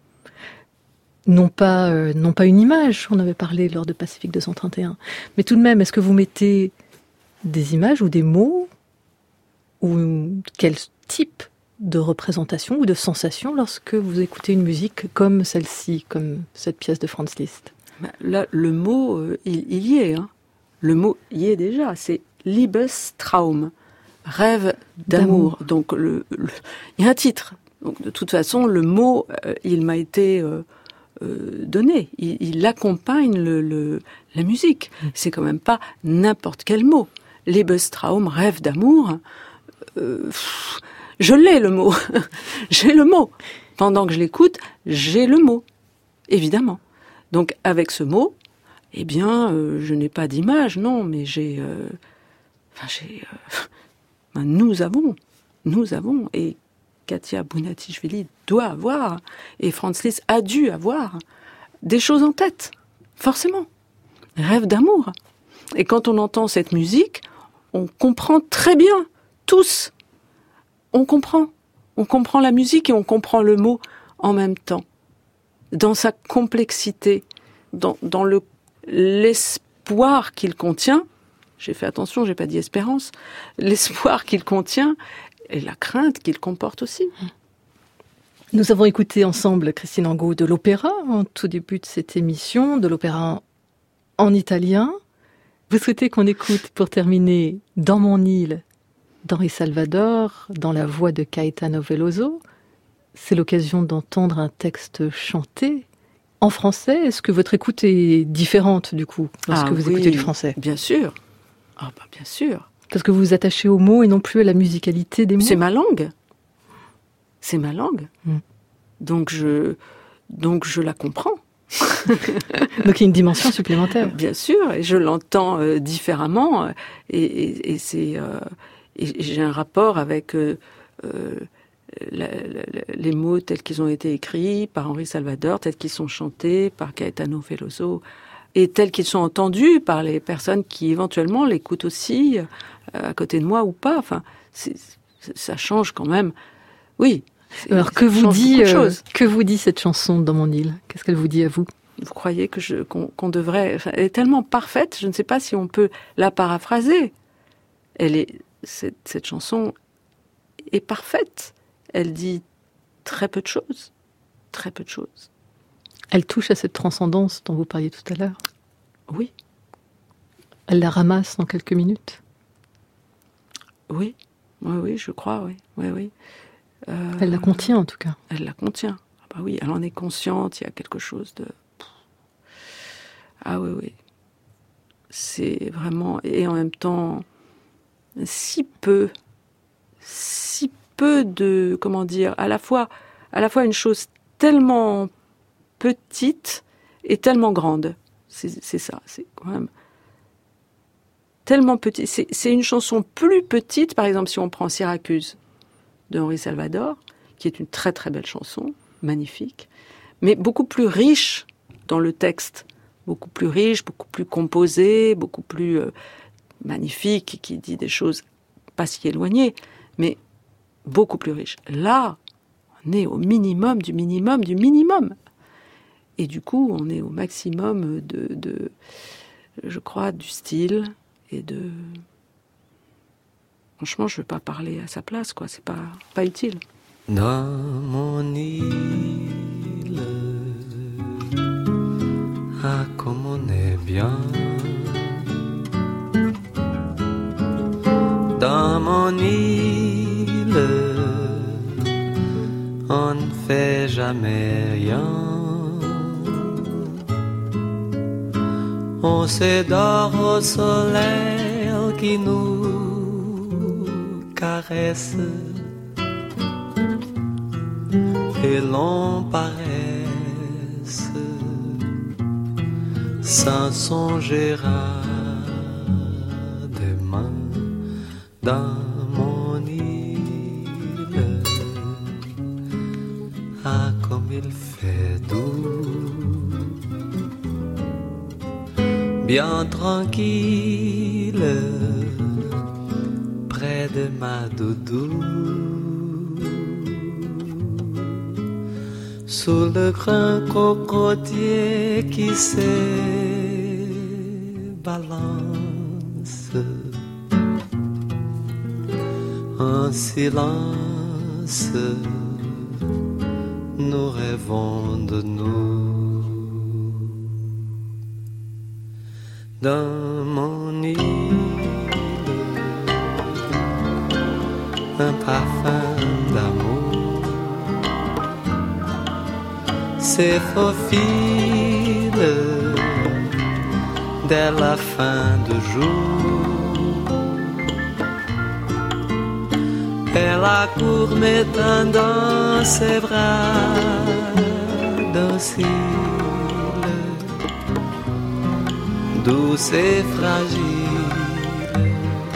Non pas, euh, non pas une image, on avait parlé lors de Pacifique deux cent trente et un, mais tout de même, est-ce que vous mettez des images ou des mots ou quel type de représentation ou de sensation lorsque vous écoutez une musique comme celle-ci, comme cette pièce de Franz Liszt? Là, le mot, euh, il, il y est. Hein. Le mot y est déjà. C'est Liebestraum, rêve d'amour. d'amour. Donc, le, le, il y a un titre. Donc, de toute façon, le mot, euh, il m'a été euh, euh, donné. Il, il accompagne le, le, la musique. C'est quand même pas n'importe quel mot. Liebestraum, rêve d'amour. Euh, pff, je l'ai, le mot. J'ai le mot. Pendant que je l'écoute, j'ai le mot. Évidemment. Donc, avec ce mot, eh bien, euh, je n'ai pas d'image, non, mais j'ai... Euh, enfin, j'ai... Euh, ben, nous avons, nous avons, et Katia Bouniatichvili doit avoir, et Franz Liszt a dû avoir, des choses en tête, forcément. Rêve d'amour. Et quand on entend cette musique, on comprend très bien, tous, on comprend. On comprend la musique et on comprend le mot en même temps. Dans sa complexité, dans, dans le, l'espoir qu'il contient, j'ai fait attention, j'ai pas dit espérance, l'espoir qu'il contient et la crainte qu'il comporte aussi. Nous avons écouté ensemble, Christine Angot, de l'opéra en tout début de cette émission, de l'opéra en italien. Vous souhaitez qu'on écoute, pour terminer, Dans mon île, d'Henri Salvador, dans la voix de Caetano Veloso. C'est l'occasion d'entendre un texte chanté en français. Est-ce que votre écoute est différente, du coup, lorsque ah, vous oui, écoutez du français? Bien sûr. Ah bah bien sûr. Parce que vous vous attachez aux mots et non plus à la musicalité des mots. C'est ma langue. C'est ma langue. Mm. Donc je, donc je la comprends. Donc il y a une dimension supplémentaire. Bien sûr, et je l'entends euh, différemment. Et, et, et c'est, euh, et j'ai un rapport avec euh, euh, La, la, les mots tels qu'ils ont été écrits par Henri Salvador, tels qu'ils sont chantés par Caetano Veloso, et tels qu'ils sont entendus par les personnes qui éventuellement l'écoutent aussi, euh, à côté de moi ou pas. Enfin, c'est, ça change quand même. Oui. Alors que vous dit euh, que vous dit cette chanson Dans mon île? Qu'est-ce qu'elle vous dit à vous? Vous croyez que je, qu'on, qu'on devrait... Enfin, elle est tellement parfaite, je ne sais pas si on peut la paraphraser. Elle est, cette, cette chanson est parfaite. Elle dit très peu de choses. Très peu de choses. Elle touche à cette transcendance dont vous parliez tout à l'heure. Oui. Elle la ramasse dans quelques minutes. Oui, oui, oui, je crois, oui, oui, oui. Euh, elle la contient en tout cas. Elle la contient. Ah bah oui, elle en est consciente. Il y a quelque chose de. Ah oui, oui. C'est vraiment, et en même temps si peu, si peu de, comment dire, à la fois, à la fois une chose tellement petite et tellement grande. C'est, c'est ça, c'est quand même tellement petit. C'est, c'est une chanson plus petite, par exemple, si on prend Syracuse de Henri Salvador, qui est une très très belle chanson, magnifique, mais beaucoup plus riche dans le texte, beaucoup plus riche, beaucoup plus composée, beaucoup plus euh, magnifique, qui dit des choses pas si éloignées, mais beaucoup plus riche. Là, on est au minimum du minimum du minimum. Et du coup, on est au maximum de, de je crois, du style et de... Franchement, je ne veux pas parler à sa place, quoi. C'est pas, pas utile. Dans mon île, ah, comme on est bien. Dans mon île, on ne fait jamais rien. On s'endort au soleil qui nous caresse et l'on paresse sans songer à demain dans mon île. Ah, comme il fait doux bien tranquille, près de ma doudou, sous le grand cocotier qui se balance, en silence, nous rêvons de nous. Dans mon île, un parfum d'amour se faufile dès la fin du jour. Elle accourt m'étendant ses bras dociles, douce et fragile,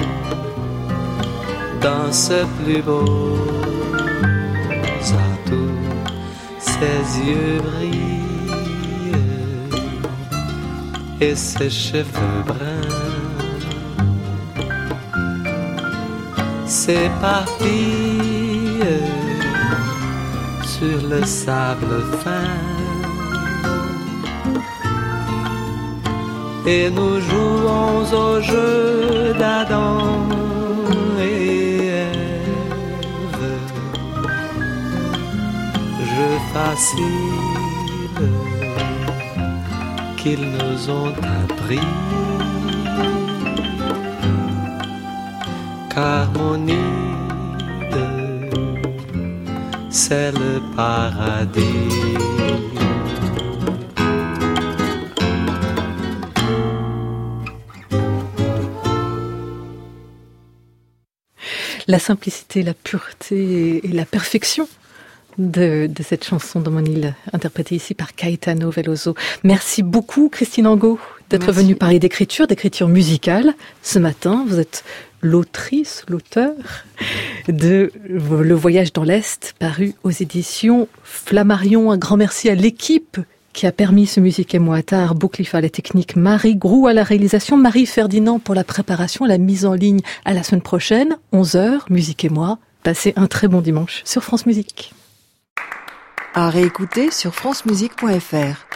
dans ce plus beau atout, ses yeux brillent et ses cheveux bruns s'éparpillent sur le sable fin. Et nous jouons au jeu d'Adam et Ève, jeu facile qu'ils nous ont appris, car mon île, c'est le paradis. La simplicité, la pureté et la perfection de, de cette chanson de mon île, interprétée ici par Caetano Veloso. Merci beaucoup, Christine Angot, d'être venue parler d'écriture, d'écriture musicale. Ce matin, vous êtes l'autrice, l'auteur de Le Voyage dans l'Est, paru aux éditions Flammarion. Un grand merci à l'équipe qui a permis ce Musique et moi, Tahar Boukliff à la technique, Marie Grou à la réalisation, Marie Ferdinand pour la préparation, la mise en ligne. À la semaine prochaine, onze heures, Musique et moi. Passez un très bon dimanche sur France Musique. À réécouter sur francemusique point f r.